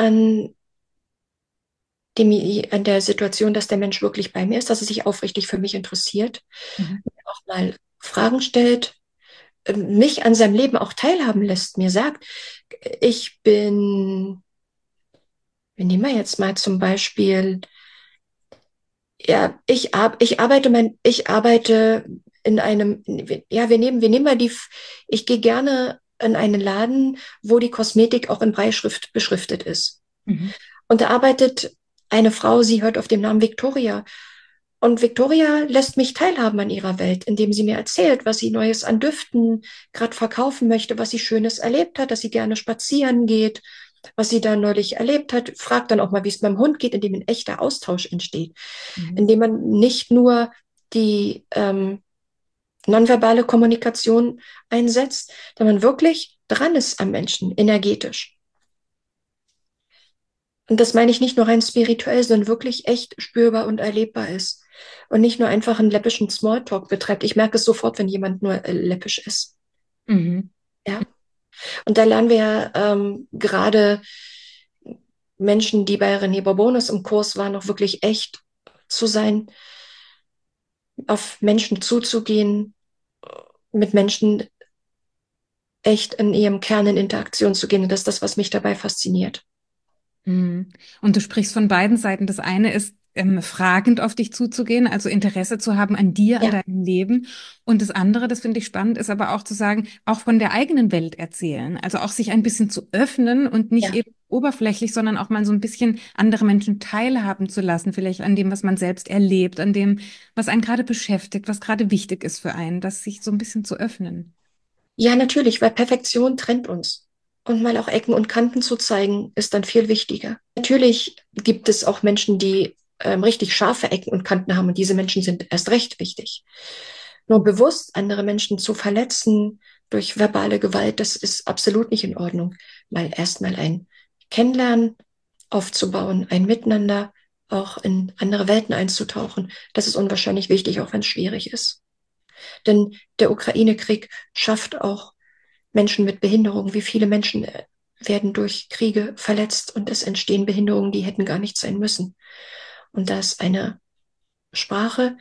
an der Situation, dass der Mensch wirklich bei mir ist, dass er sich aufrichtig für mich interessiert, Mhm. auch mal Fragen stellt, mich an seinem Leben auch teilhaben lässt, mir sagt, ich bin, wir nehmen wir jetzt mal zum Beispiel, ja, ich arbeite in einem, ja, wir nehmen mal ich gehe gerne in einen Laden, wo die Kosmetik auch in Breischrift beschriftet ist. Mhm. Und da arbeitet eine Frau, sie hört auf den Namen Victoria. Und Victoria lässt mich teilhaben an ihrer Welt, indem sie mir erzählt, was sie Neues an Düften gerade verkaufen möchte, was sie Schönes erlebt hat, dass sie gerne spazieren geht, was sie da neulich erlebt hat. Fragt dann auch mal, wie es meinem Hund geht, indem ein echter Austausch entsteht, Mhm. indem man nicht nur die nonverbale Kommunikation einsetzt, sondern man wirklich dran ist am Menschen, energetisch. Und das meine ich nicht nur rein spirituell, sondern wirklich echt spürbar und erlebbar ist. Und nicht nur einfach einen läppischen Smalltalk betreibt. Ich merke es sofort, wenn jemand nur läppisch ist. Mhm. Ja. Und da lernen wir gerade Menschen, die bei René Bourbonus im Kurs waren, noch wirklich echt zu sein, auf Menschen zuzugehen, mit Menschen echt in ihrem Kern in Interaktion zu gehen. Und das ist das, was mich dabei fasziniert. Mhm. Und du sprichst von beiden Seiten. Das eine ist, fragend auf dich zuzugehen, also Interesse zu haben an dir, an Ja, deinem Leben. Und das andere, das finde ich spannend, ist aber auch zu sagen, auch von der eigenen Welt erzählen. Also auch sich ein bisschen zu öffnen und nicht ja. eben oberflächlich, sondern auch mal so ein bisschen andere Menschen teilhaben zu lassen, vielleicht an dem, was man selbst erlebt, an dem, was einen gerade beschäftigt, was gerade wichtig ist für einen, das sich so ein bisschen zu öffnen. Ja, natürlich, weil Perfektion trennt uns. Und mal auch Ecken und Kanten zu zeigen, ist dann viel wichtiger. Natürlich gibt es auch Menschen, die richtig scharfe Ecken und Kanten haben, und diese Menschen sind erst recht wichtig. Nur bewusst andere Menschen zu verletzen durch verbale Gewalt, das ist absolut nicht in Ordnung. Mal erstmal ein Kennenlernen aufzubauen, ein Miteinander, auch in andere Welten einzutauchen, das ist unwahrscheinlich wichtig, auch wenn es schwierig ist. Denn der Ukraine-Krieg schafft auch Menschen mit Behinderungen. Wie viele Menschen werden durch Kriege verletzt, und es entstehen Behinderungen, die hätten gar nicht sein müssen. Und da ist eine Sprache,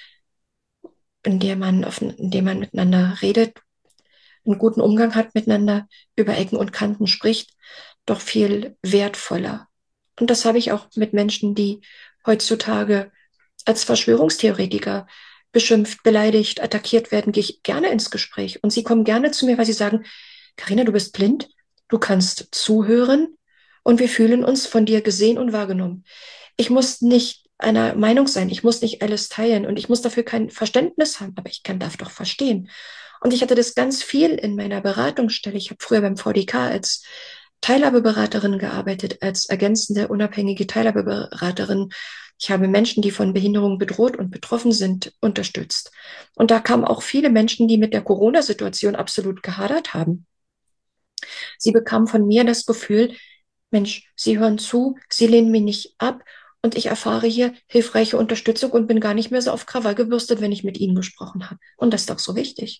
in der man miteinander redet, einen guten Umgang hat miteinander, über Ecken und Kanten spricht, doch viel wertvoller. Und das habe ich auch mit Menschen, die heutzutage als Verschwörungstheoretiker beschimpft, beleidigt, attackiert werden, gehe ich gerne ins Gespräch. Und sie kommen gerne zu mir, weil sie sagen, Carina, du bist blind, du kannst zuhören und wir fühlen uns von dir gesehen und wahrgenommen. Ich muss nicht einer Meinung sein. Ich muss nicht alles teilen und ich muss dafür kein Verständnis haben, aber darf doch verstehen. Und ich hatte das ganz viel in meiner Beratungsstelle. Ich habe früher beim VDK als Teilhabeberaterin gearbeitet, als ergänzende unabhängige Teilhabeberaterin. Ich habe Menschen, die von Behinderung bedroht und betroffen sind, unterstützt. Und da kamen auch viele Menschen, die mit der Corona-Situation absolut gehadert haben. Sie bekamen von mir das Gefühl, Mensch, Sie hören zu, Sie lehnen mich nicht ab und ich erfahre hier hilfreiche Unterstützung und bin gar nicht mehr so auf Krawall gebürstet, wenn ich mit Ihnen gesprochen habe. Und das ist doch so wichtig.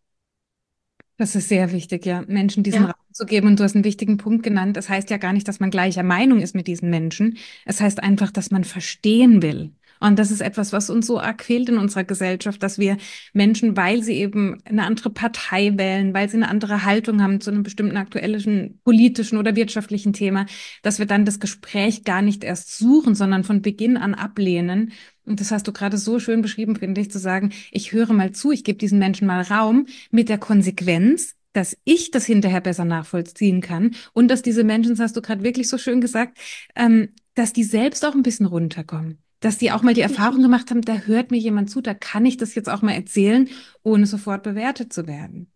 Das ist sehr wichtig, ja, Menschen diesen Ja. Raum zu geben. Und du hast einen wichtigen Punkt genannt. Das heißt ja gar nicht, dass man gleicher Meinung ist mit diesen Menschen. Es heißt einfach, dass man verstehen will. Und das ist etwas, was uns so arg fehlt in unserer Gesellschaft, dass wir Menschen, weil sie eben eine andere Partei wählen, weil sie eine andere Haltung haben zu einem bestimmten aktuellen politischen oder wirtschaftlichen Thema, dass wir dann das Gespräch gar nicht erst suchen, sondern von Beginn an ablehnen. Und das hast du gerade so schön beschrieben, finde ich, zu sagen, ich höre mal zu, ich gebe diesen Menschen mal Raum mit der Konsequenz, dass ich das hinterher besser nachvollziehen kann und dass diese Menschen, das hast du gerade wirklich so schön gesagt, dass die selbst auch ein bisschen runterkommen. Dass die auch mal die Erfahrung gemacht haben, da hört mir jemand zu, da kann ich das jetzt auch mal erzählen, ohne sofort bewertet zu werden.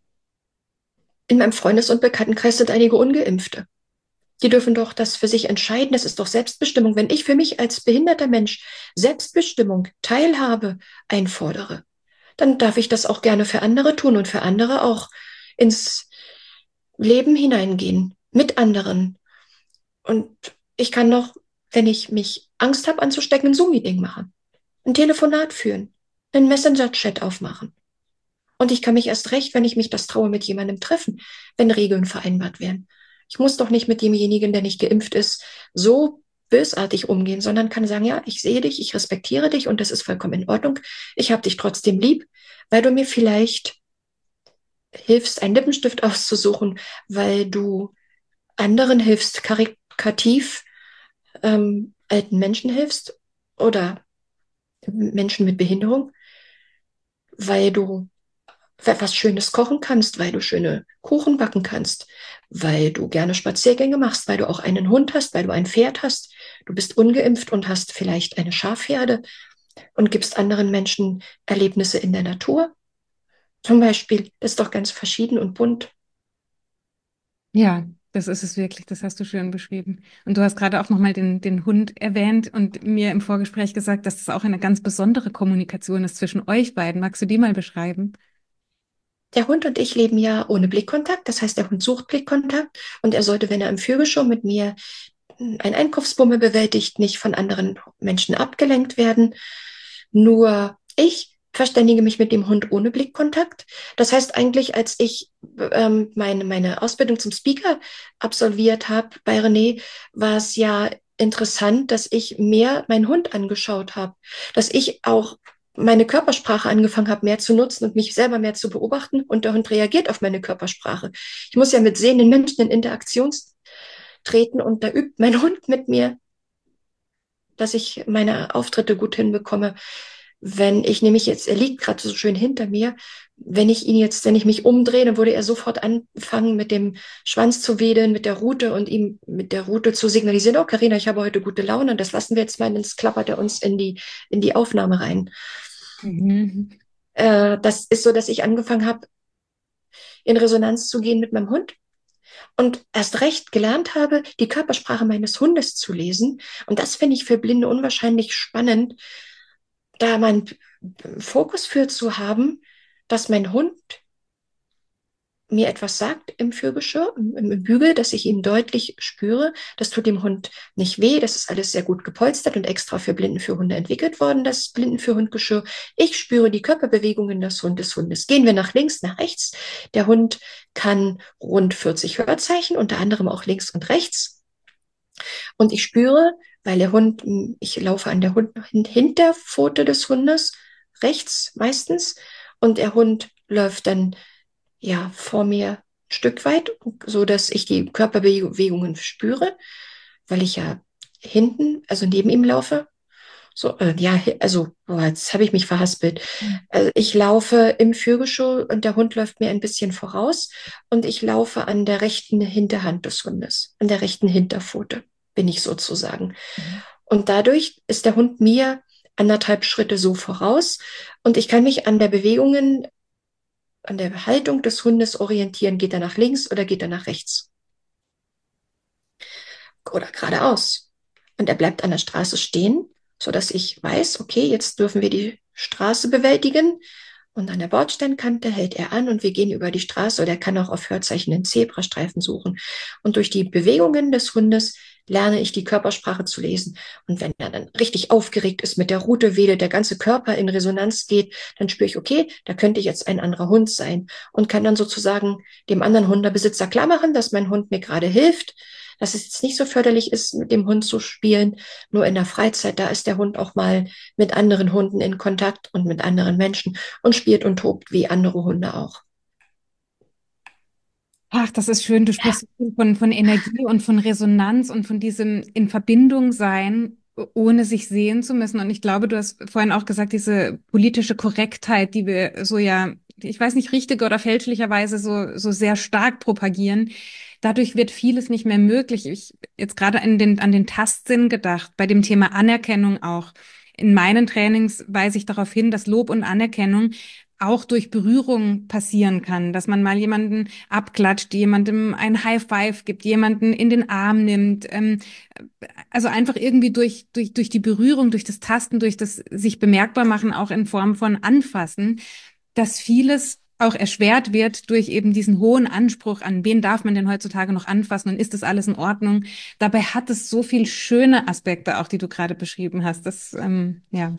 In meinem Freundes- und Bekanntenkreis sind einige Ungeimpfte. Die dürfen doch das für sich entscheiden. Das ist doch Selbstbestimmung. Wenn ich für mich als behinderter Mensch Selbstbestimmung, Teilhabe einfordere, dann darf ich das auch gerne für andere tun und für andere auch ins Leben hineingehen mit anderen. Und ich kann noch, wenn ich mich Angst habe anzustecken, ein Zoom-Meeting machen, ein Telefonat führen, einen Messenger-Chat aufmachen. Und ich kann mich erst recht, wenn ich mich das traue, mit jemandem treffen, wenn Regeln vereinbart werden. Ich muss doch nicht mit demjenigen, der nicht geimpft ist, so bösartig umgehen, sondern kann sagen, ja, ich sehe dich, ich respektiere dich und das ist vollkommen in Ordnung. Ich habe dich trotzdem lieb, weil du mir vielleicht hilfst, einen Lippenstift auszusuchen, weil du anderen hilfst, karikativ alten Menschen hilfst oder Menschen mit Behinderung, weil du was Schönes kochen kannst, weil du schöne Kuchen backen kannst, weil du gerne Spaziergänge machst, weil du auch einen Hund hast, weil du ein Pferd hast. Du bist ungeimpft und hast vielleicht eine Schafherde und gibst anderen Menschen Erlebnisse in der Natur. Zum Beispiel, das ist doch ganz verschieden und bunt. Ja, das ist es wirklich, das hast du schön beschrieben. Und du hast gerade auch nochmal den Hund erwähnt und mir im Vorgespräch gesagt, dass das auch eine ganz besondere Kommunikation ist zwischen euch beiden. Magst du die mal beschreiben? Der Hund und ich leben ja ohne Blickkontakt. Das heißt, der Hund sucht Blickkontakt und er sollte, wenn er im Vögelshow mit mir ein Einkaufsbummel bewältigt, nicht von anderen Menschen abgelenkt werden. Nur ich verständige mich mit dem Hund ohne Blickkontakt. Das heißt eigentlich, als ich meine Ausbildung zum Speaker absolviert habe bei René, war es ja interessant, dass ich mehr meinen Hund angeschaut habe, dass ich auch meine Körpersprache angefangen habe, mehr zu nutzen und mich selber mehr zu beobachten und der Hund reagiert auf meine Körpersprache. Ich muss ja mit sehenden Menschen in Interaktion treten und da übt mein Hund mit mir, dass ich meine Auftritte gut hinbekomme. Wenn ich nämlich jetzt, er liegt gerade so schön hinter mir, wenn ich mich umdrehe, dann würde er sofort anfangen, mit dem Schwanz zu wedeln, mit der Rute und ihm mit der Rute zu signalisieren, oh Carina, ich habe heute gute Laune, das lassen wir jetzt mal, ins klappert er uns in die Aufnahme rein. Mhm. Das ist so, dass ich angefangen habe, in Resonanz zu gehen mit meinem Hund und erst recht gelernt habe, die Körpersprache meines Hundes zu lesen. Und das finde ich für Blinde unwahrscheinlich spannend, da meinen Fokus für zu haben, dass mein Hund mir etwas sagt im Führgeschirr, im Bügel, dass ich ihn deutlich spüre. Das tut dem Hund nicht weh. Das ist alles sehr gut gepolstert und extra für Blindenführhunde entwickelt worden, das Blindenführhundgeschirr. Ich spüre die Körperbewegungen des Hundes. Gehen wir nach links, nach rechts. Der Hund kann rund 40 Hörzeichen, unter anderem auch links und rechts. Und ich spüre, weil der Hund, ich laufe an der Hinterpfote des Hundes, rechts meistens, und der Hund läuft dann ja vor mir ein Stück weit, so dass ich die Körperbewegungen spüre, weil ich ja hinten, also neben ihm laufe. So, ja, also, boah, jetzt habe ich mich verhaspelt. Also ich laufe im Führgeschirr und der Hund läuft mir ein bisschen voraus und ich laufe an der rechten Hinterhand des Hundes, an der rechten Hinterpfote bin ich sozusagen. Und dadurch ist der Hund mir 1,5 Schritte so voraus und ich kann mich an der Bewegungen, an der Haltung des Hundes orientieren. Geht er nach links oder geht er nach rechts? Oder geradeaus. Und er bleibt an der Straße stehen, sodass ich weiß, okay, jetzt dürfen wir die Straße bewältigen. Und an der Bordsteinkante hält er an und wir gehen über die Straße oder er kann auch auf Hörzeichen den Zebrastreifen suchen. Und durch die Bewegungen des Hundes lerne ich die Körpersprache zu lesen. Und wenn er dann richtig aufgeregt ist, mit der Rute wedelt, der ganze Körper in Resonanz geht, dann spüre ich, okay, da könnte jetzt ein anderer Hund sein und kann dann sozusagen dem anderen Hundebesitzer klar machen, dass mein Hund mir gerade hilft, dass es jetzt nicht so förderlich ist, mit dem Hund zu spielen. Nur in der Freizeit, da ist der Hund auch mal mit anderen Hunden in Kontakt und mit anderen Menschen und spielt und tobt wie andere Hunde auch. Ach, das ist schön. Du sprichst so viel von Energie und von Resonanz und von diesem in Verbindung sein, ohne sich sehen zu müssen. Und ich glaube, du hast vorhin auch gesagt, diese politische Korrektheit, die wir so ja, ich weiß nicht, richtig oder fälschlicherweise so sehr stark propagieren. Dadurch wird vieles nicht mehr möglich. Ich jetzt gerade an den Tastsinn gedacht, bei dem Thema Anerkennung auch. In meinen Trainings weise ich darauf hin, dass Lob und Anerkennung auch durch Berührung passieren kann, dass man mal jemanden abklatscht, jemandem ein High Five gibt, jemanden in den Arm nimmt. Also einfach irgendwie durch die Berührung, durch das Tasten, durch das sich bemerkbar machen, auch in Form von Anfassen, dass vieles auch erschwert wird durch eben diesen hohen Anspruch an, wen darf man denn heutzutage noch anfassen und ist das alles in Ordnung? Dabei hat es so viel schöne Aspekte auch, die du gerade beschrieben hast. Das, ja.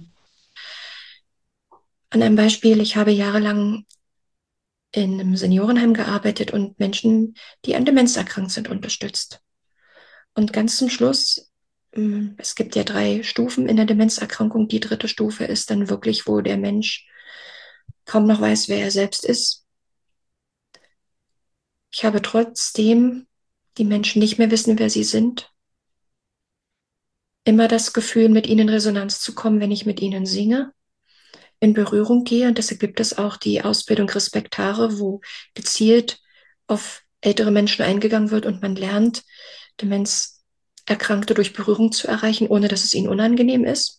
An einem Beispiel, ich habe jahrelang in einem Seniorenheim gearbeitet und Menschen, die an Demenz erkrankt sind, unterstützt. Und ganz zum Schluss, es gibt ja 3 Stufen in der Demenzerkrankung. Die 3. Stufe ist dann wirklich, wo der Mensch kaum noch weiß, wer er selbst ist. Ich habe trotzdem die Menschen nicht mehr wissen, wer sie sind. Immer das Gefühl, mit ihnen in Resonanz zu kommen, wenn ich mit ihnen singe, in Berührung gehe. Und deshalb gibt es auch die Ausbildung Respektare, wo gezielt auf ältere Menschen eingegangen wird und man lernt, Demenzerkrankte durch Berührung zu erreichen, ohne dass es ihnen unangenehm ist.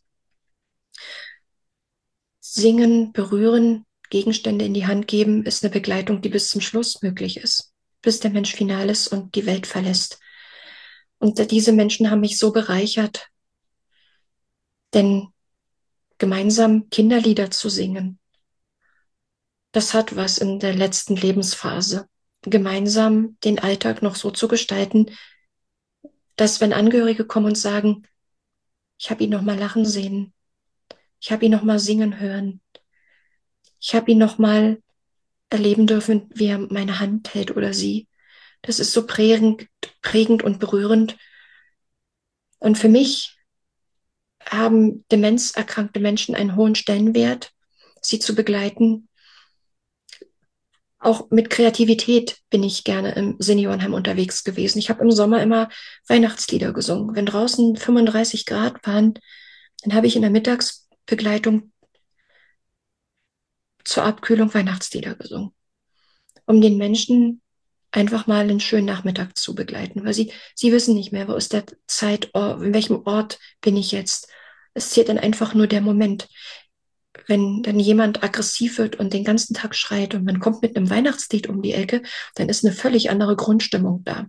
Singen, berühren, Gegenstände in die Hand geben, ist eine Begleitung, die bis zum Schluss möglich ist, bis der Mensch final ist und die Welt verlässt. Und diese Menschen haben mich so bereichert, denn gemeinsam Kinderlieder zu singen, das hat was in der letzten Lebensphase. Gemeinsam den Alltag noch so zu gestalten, dass wenn Angehörige kommen und sagen, ich habe ihn noch mal lachen sehen, ich habe ihn noch mal singen hören, ich habe ihn noch mal erleben dürfen, wie er meine Hand hält oder sie. Das ist so prägend und berührend. Und für mich haben demenzerkrankte Menschen einen hohen Stellenwert, sie zu begleiten. Auch mit Kreativität bin ich gerne im Seniorenheim unterwegs gewesen. Ich habe im Sommer immer Weihnachtslieder gesungen. Wenn draußen 35 Grad waren, dann habe ich in der Mittagsbegleitung zur Abkühlung Weihnachtslieder gesungen, um den Menschen einfach mal einen schönen Nachmittag zu begleiten, weil sie wissen nicht mehr, wo ist der Zeit, in welchem Ort bin ich jetzt. Es zählt dann einfach nur der Moment. Wenn dann jemand aggressiv wird und den ganzen Tag schreit und man kommt mit einem Weihnachtslied um die Ecke, dann ist eine völlig andere Grundstimmung da.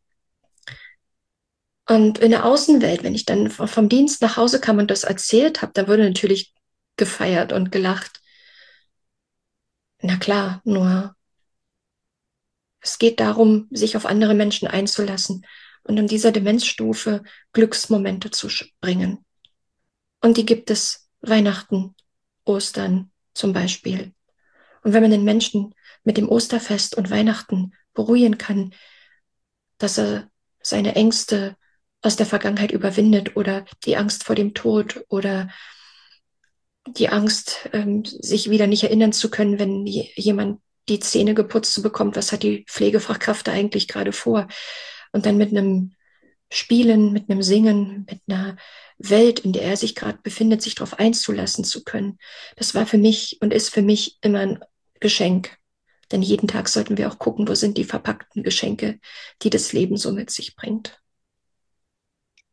Und in der Außenwelt, wenn ich dann vom Dienst nach Hause kam und das erzählt habe, dann wurde natürlich gefeiert und gelacht. Na klar, nur es geht darum, sich auf andere Menschen einzulassen und in dieser Demenzstufe Glücksmomente zu bringen. Und die gibt es Weihnachten, Ostern zum Beispiel. Und wenn man den Menschen mit dem Osterfest und Weihnachten beruhigen kann, dass er seine Ängste aus der Vergangenheit überwindet oder die Angst vor dem Tod oder die Angst, sich wieder nicht erinnern zu können, wenn jemand die Zähne geputzt bekommt, was hat die Pflegefachkraft da eigentlich gerade vor? Und dann mit einem Spielen, mit einem Singen, mit einer Welt, in der er sich gerade befindet, sich darauf einzulassen zu können. Das war für mich und ist für mich immer ein Geschenk. Denn jeden Tag sollten wir auch gucken, wo sind die verpackten Geschenke, die das Leben so mit sich bringt.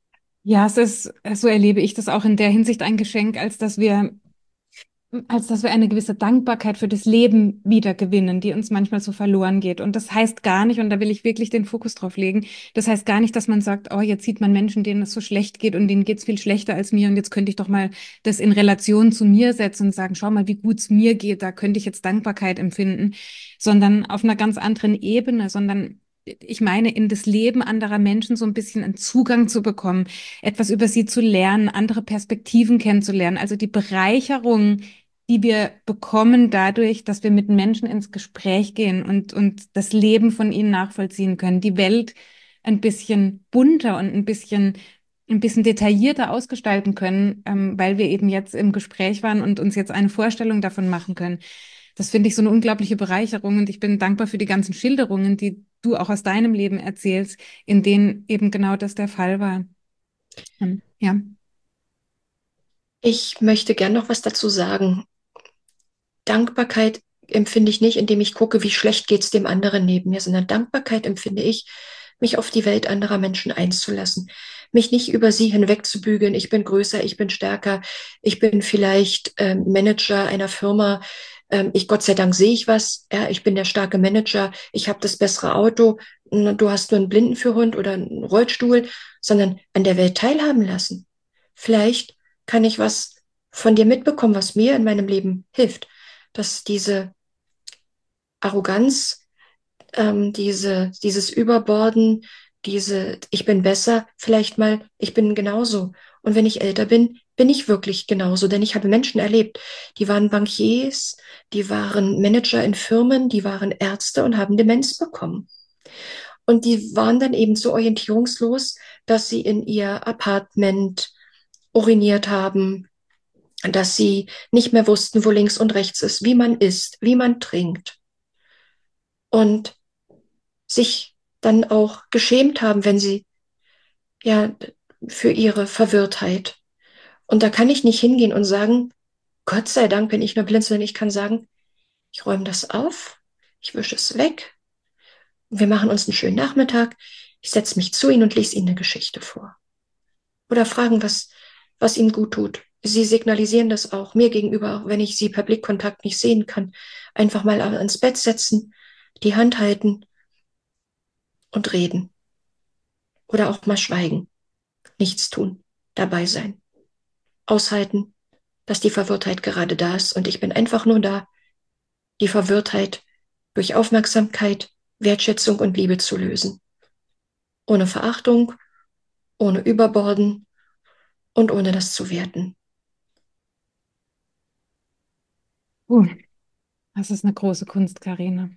Ja, so erlebe ich das auch in der Hinsicht ein Geschenk, als dass wir eine gewisse Dankbarkeit für das Leben wiedergewinnen, die uns manchmal so verloren geht. Und das heißt gar nicht, und da will ich wirklich den Fokus drauf legen, das heißt gar nicht, dass man sagt, oh, jetzt sieht man Menschen, denen es so schlecht geht und denen geht's viel schlechter als mir und jetzt könnte ich doch mal das in Relation zu mir setzen und sagen, schau mal, wie gut es mir geht, da könnte ich jetzt Dankbarkeit empfinden, sondern auf einer ganz anderen Ebene, sondern ich meine, in das Leben anderer Menschen so ein bisschen einen Zugang zu bekommen, etwas über sie zu lernen, andere Perspektiven kennenzulernen, also die Bereicherung, die wir bekommen dadurch, dass wir mit Menschen ins Gespräch gehen und das Leben von ihnen nachvollziehen können, die Welt ein bisschen bunter und ein bisschen detaillierter ausgestalten können, weil wir eben jetzt im Gespräch waren und uns jetzt eine Vorstellung davon machen können. Das finde ich so eine unglaubliche Bereicherung und ich bin dankbar für die ganzen Schilderungen, die du auch aus deinem Leben erzählst, in denen eben genau das der Fall war. Ja. Ich möchte gern noch was dazu sagen. Dankbarkeit empfinde ich nicht, indem ich gucke, wie schlecht geht es dem anderen neben mir, sondern Dankbarkeit empfinde ich, mich auf die Welt anderer Menschen einzulassen, mich nicht über sie hinwegzubügeln. Ich bin größer, ich bin stärker, ich bin vielleicht Manager einer Firma. Gott sei Dank sehe ich was. Ja, ich bin der starke Manager. Ich habe das bessere Auto. Du hast nur einen Blindenführhund oder einen Rollstuhl, sondern an der Welt teilhaben lassen. Vielleicht kann ich was von dir mitbekommen, was mir in meinem Leben hilft, dass diese Arroganz, dieses Überborden, ich bin besser, vielleicht mal, ich bin genauso. Und wenn ich älter bin, bin ich wirklich genauso, denn ich habe Menschen erlebt, die waren Bankiers, die waren Manager in Firmen, die waren Ärzte und haben Demenz bekommen. Und die waren dann eben so orientierungslos, dass sie in ihr Apartment uriniert haben, dass sie nicht mehr wussten, wo links und rechts ist, wie man isst, wie man trinkt. Und sich dann auch geschämt haben, wenn sie ja für ihre Verwirrtheit. Und da kann ich nicht hingehen und sagen, Gott sei Dank bin ich nur blind, sondern ich kann sagen, ich räume das auf, ich wische es weg, wir machen uns einen schönen Nachmittag, ich setze mich zu ihnen und lese ihnen eine Geschichte vor. Oder fragen, was ihnen gut tut. Sie signalisieren das auch mir gegenüber, auch wenn ich sie per Blickkontakt nicht sehen kann. Einfach mal ins Bett setzen, die Hand halten und reden. Oder auch mal schweigen, nichts tun, dabei sein, aushalten, dass die Verwirrtheit gerade da ist und ich bin einfach nur da, die Verwirrtheit durch Aufmerksamkeit, Wertschätzung und Liebe zu lösen. Ohne Verachtung, ohne Überborden und ohne das zu werten. Uh, Das ist eine große Kunst, Karina.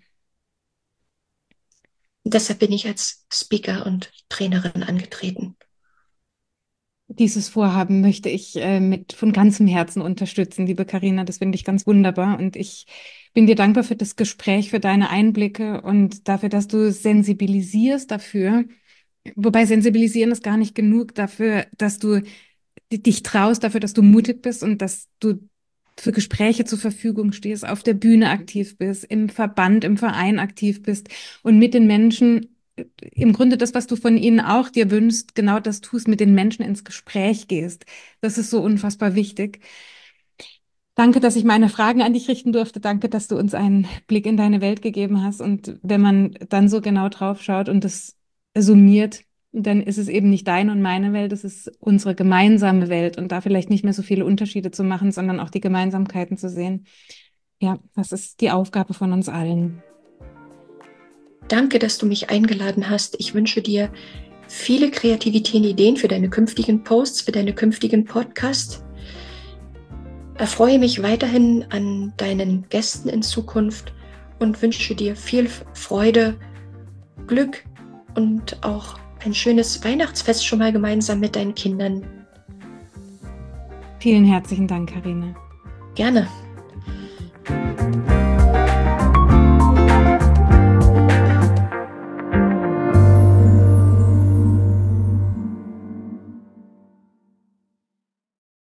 Und deshalb bin ich als Speaker und Trainerin angetreten. Dieses Vorhaben möchte ich mit von ganzem Herzen unterstützen, liebe Karina. Das finde ich ganz wunderbar. Und ich bin dir dankbar für das Gespräch, für deine Einblicke und dafür, dass du sensibilisierst dafür. Wobei sensibilisieren ist gar nicht genug dafür, dass du dich traust, dafür, dass du mutig bist und dass du für Gespräche zur Verfügung stehst, auf der Bühne aktiv bist, im Verband, im Verein aktiv bist und mit den Menschen im Grunde das, was du von ihnen auch dir wünschst, genau das tust, mit den Menschen ins Gespräch gehst. Das ist so unfassbar wichtig. Danke, dass ich meine Fragen an dich richten durfte. Danke, dass du uns einen Blick in deine Welt gegeben hast. Und wenn man dann so genau drauf schaut und das summiert, dann ist es eben nicht deine und meine Welt, es ist unsere gemeinsame Welt und da vielleicht nicht mehr so viele Unterschiede zu machen, sondern auch die Gemeinsamkeiten zu sehen. Ja, das ist die Aufgabe von uns allen. Danke, dass du mich eingeladen hast. Ich wünsche dir viele Kreativität und Ideen für deine künftigen Posts, für deine künftigen Podcasts. Erfreue mich weiterhin an deinen Gästen in Zukunft und wünsche dir viel Freude, Glück und auch ein schönes Weihnachtsfest schon mal gemeinsam mit deinen Kindern. Vielen herzlichen Dank, Karina. Gerne.